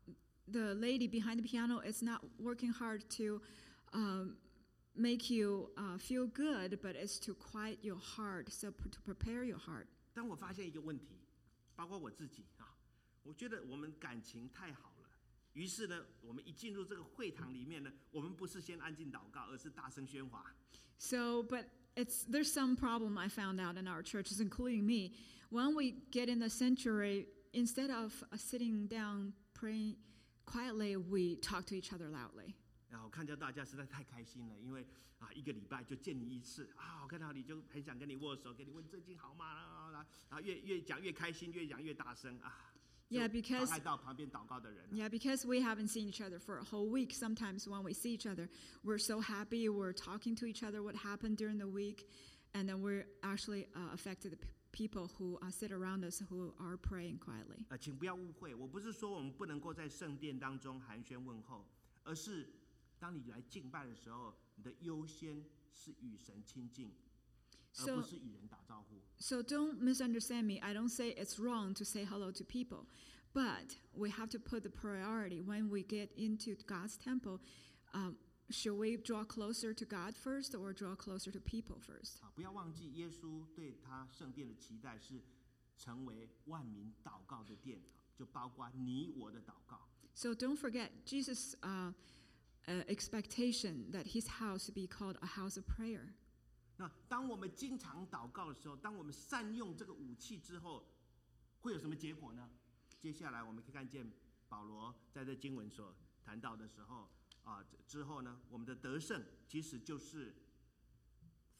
the lady behind the piano is not working hard to um, make you uh, feel good, but it's to quiet your heart, so pr- to prepare your heart. 但我发现一个问题，包括我自己啊，我觉得我们感情太好了，于是呢，我们一进入这个会堂里面呢，我们不是先安静祷告，而是大声喧哗。 So, but it's there's some problem I found out in our churches, including me. When we get in the sanctuary, instead of uh, sitting down praying quietly, we talk to each other loudly. 然后看到大家实在太开心了，因为啊一个礼拜就见你一次啊，我看到你就很想跟你握手，跟你问最近好吗？然后越越讲越开心，越讲越大声啊。 Yeah, because 妨碍到旁边祷告的人。 yeah, because we haven't seen each other for a whole week. Sometimes when we see each other, we're so happy. We're talking to each other what happened during the week, and then we're actually uh, affected the p- people who uh, sit around us who are praying quietly. 呃，请不要误会，我不是说我们不能够在圣殿当中寒暄问候，而是当你来敬拜的时候，你的优先是与神亲近，而 So- 不是与人打招呼。 So don't misunderstand me. I don't say it's wrong to say hello to people, but we have to put the priority when we get into God's temple. Um, should we draw closer to God first or draw closer to people first? 啊，不要忘记耶稣对他圣殿的期待是成为万民祷告的殿，就包括你我的祷告。 So don't forget Jesus' uh, uh, expectation that his house be called a house of prayer. 那当我们经常祷告的时候，当我们善用这个武器之后，会有什么结果呢？接下来我们可以看见保罗在这经文所谈到的时候啊、之后呢，我们的得胜其实就是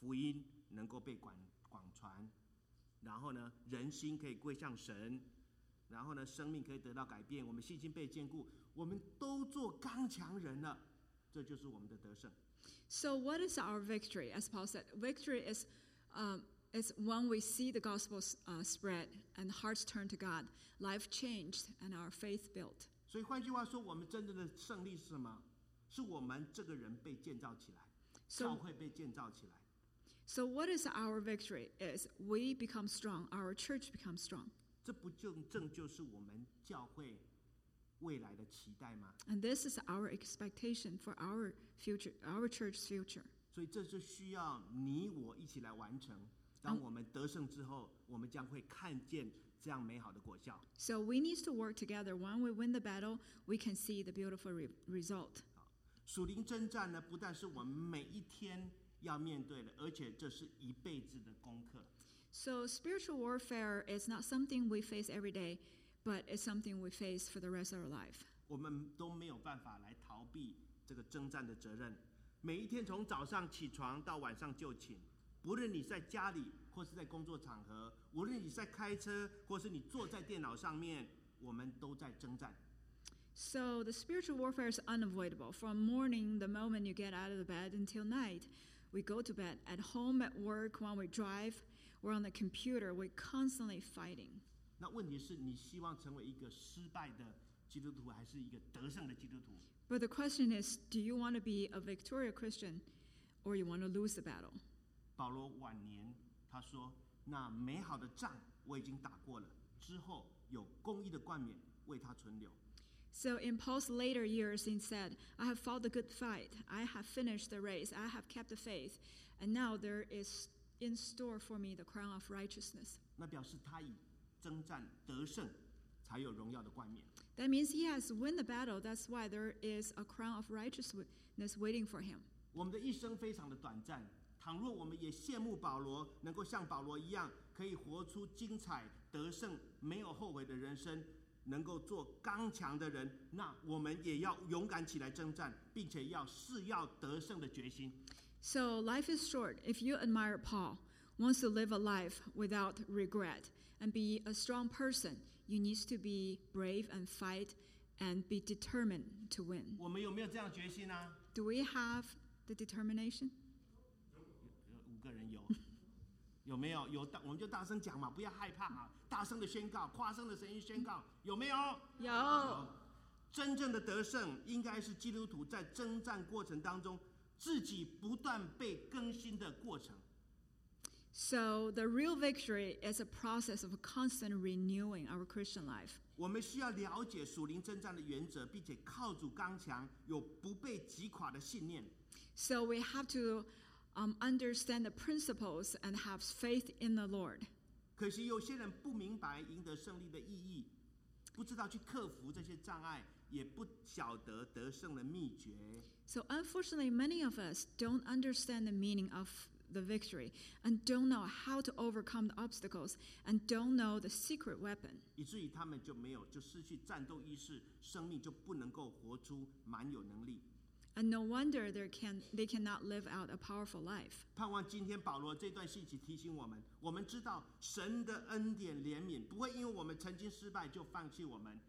福音能够被广广传，然后呢，人心可以归向神，然后呢，生命可以得到改变，我们信心被坚固，我们都做刚强人了，这就是我们的得胜。 So what is our victory? As Paul said, victory is um, is when we see the gospel uh, spread and hearts turn to God, life changed, and our faith built. 所以换句话说，我们真正的胜利是什么？是我们这个人被建造起来， So- 教会被建造起来。 So what is our victory? Is we become strong, our church becomes strong. 这不就正就是我们教会未来的期待吗？ And this is our expectation for our future, our church's future. 所以这就需要你我一起来完成。当我们得胜之后，我们将会看见这样美好的果效。 So we need to work together. When we win the battle, we can see the beautiful re- result. 属灵征战呢，不但是我们每一天要面对的，而且这是一辈子的功课。 So spiritual warfare is not something we face every day, but it's something we face for the rest of our life. 我们都没有办法来逃避这个征战的责任。每一天从早上起床到晚上就寝，不论你在家里或是在工作场合，无论你在开车或是你坐在电脑上面，我们都在征战。 So the spiritual warfare is unavoidable. From morning, the moment you get out of the bed, until night, we go to bed. At home, at work, when we drive, we're on the computer, we're constantly fighting. 那问题是你希望成为一个失败的基督徒，还是一个得胜的基督徒？ But the question is, do you want to be a victorious Christian or you want to lose the battle? 保罗晚年他说：“那美好的仗我已经打过了，之后有公义的冠冕为他存留。” So in Paul's later years, he said, I have fought the good fight. I have finished the race. I have kept the faith. And now there is in store for me the crown of righteousness. 那表示他以征战得胜，才有荣耀的冠冕。 That means he has won the battle. That's why there is a crown of righteousness waiting for him. 我们的一生非常的短暂，倘若我们也羡慕保罗，能够像保罗一样，可以活出精彩、得胜、没有后悔的人生，能够做刚强的人，那我们也要勇敢起来征战，并且要誓要得胜的决心。 So life is short. If you admire Paul, wants to live a life without regret and be a strong person, you need to be brave and fight and be determined to win. 我们有没有这样的决心呢、啊？ Do we have the determination? 有五个人有，有没有？有大我们就大声讲嘛，不要害怕啊！大声的宣告，夸声的声音宣告，有没有？ 有。 真正的得胜，应该是基督徒在征战过程当中，自己不断被更新的过程。 So the real victory is a process of constant renewing our Christian life. 我们需要了解属灵征战的原则，并且靠主刚强，有不被击垮的信念。 So we have to um, understand the principles and have faith in the Lord. 可惜有些人不明白赢得胜利的意义，不知道去克服这些障碍，也不晓得得胜的秘诀。 So unfortunately, many of us don't understand the meaning of the victory and don't know how to overcome the obstacles and don't know the secret weapon. 以至于他们就没有，就失去战斗意识，生命就不能够活出满有能力。 And no wonder they can they cannot live out a powerful life. 盼望今天保罗这段信息提醒我们，我们知道神的恩典怜悯不会因为我们曾经失败就放弃我们。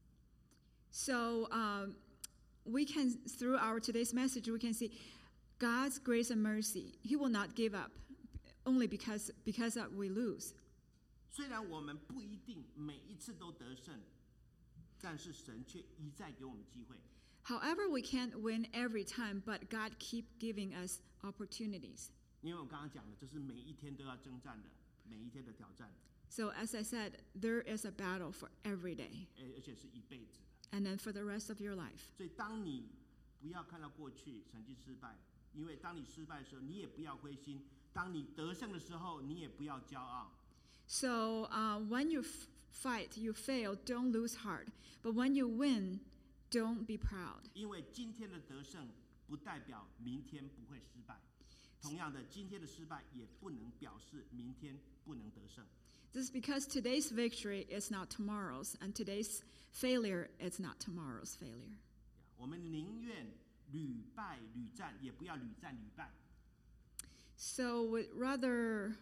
So um, we can, through our today's message, we can see God's grace and mercy. He will not give up only because because of we lose. 虽然我们不一定每一次都得胜，但是神却一再给我们机会。 However, we can't win every time, but God keep giving us opportunities. 因为我刚刚讲了，这是每一天都要征战的，每一天的挑战， So as I said, there is a battle for every day, 而而且是一辈子的。 and then for the rest of your life. 所以，当你不要看到过去曾经失败，因为当你失败的时候，你也不要灰心；当你得胜的时候，你也不要骄傲。 So uh, when you f- fight, you fail, don't lose heart. But when you win, don't be proud. 因为今天的得胜不代表明天不会失败，同样的，今天的失败也不能表示明天不能得胜。 This is because today's victory is not tomorrow's, and today's failure is not tomorrow's failure. 我们宁愿屡败屡战，也不要屡战屡败。 So we'd rather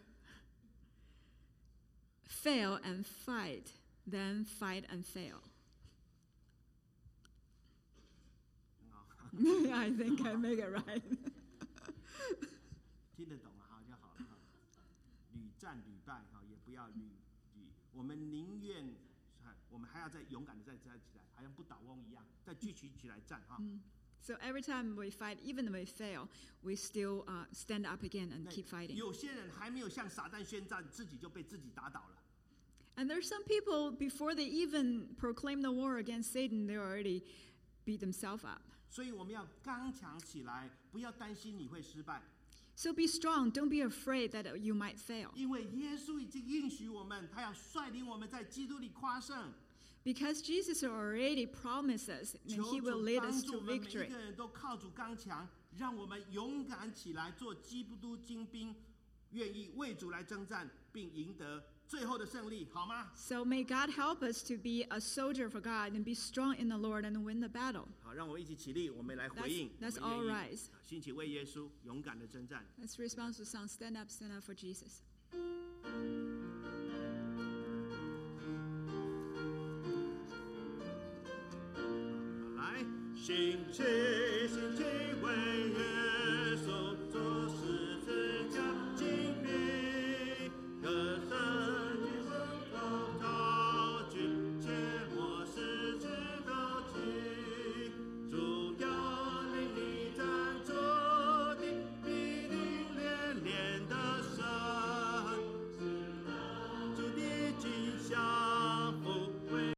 fail and fight than fight and fail. 很好 I think I make it right. 听得懂了哈就好了哈。屡战屡败哈，也不要屡屡，我们宁愿，我们还要再勇敢的再站起来，好像不倒翁一样，再继续起来战哈。 So every time we fight, even if we fail, we still uh, stand up again and 那 keep fighting. 有些人还没有向撒旦宣战，自己就被自己打倒了。 And there's some people, before they even proclaim the war against Satan, they already beat themselves up. 所以我们要刚强起来，不要担心你会失败， So be strong. Don't be afraid that you might fail. 因为耶稣已经应许我们，他要率领我们在基督里夸胜。 Because Jesus already promised us and 求 he will 主 lead 帮 us 助 to 我们每一 victory. 个人都靠主刚强，让我们勇敢起来，做基督精兵，愿意为主来征战，并赢得最后的胜利，好吗？ So may God help us to be a soldier for God and be strong in the Lord and win the battle. 好，让我们一起起立，我们来回应。 Let's- let's 我们愿 all 意 rise. 兴起为耶稣勇敢的征战。 Let's respond to song, stand up, stand up for Jesus. 来，兴起，兴起为耶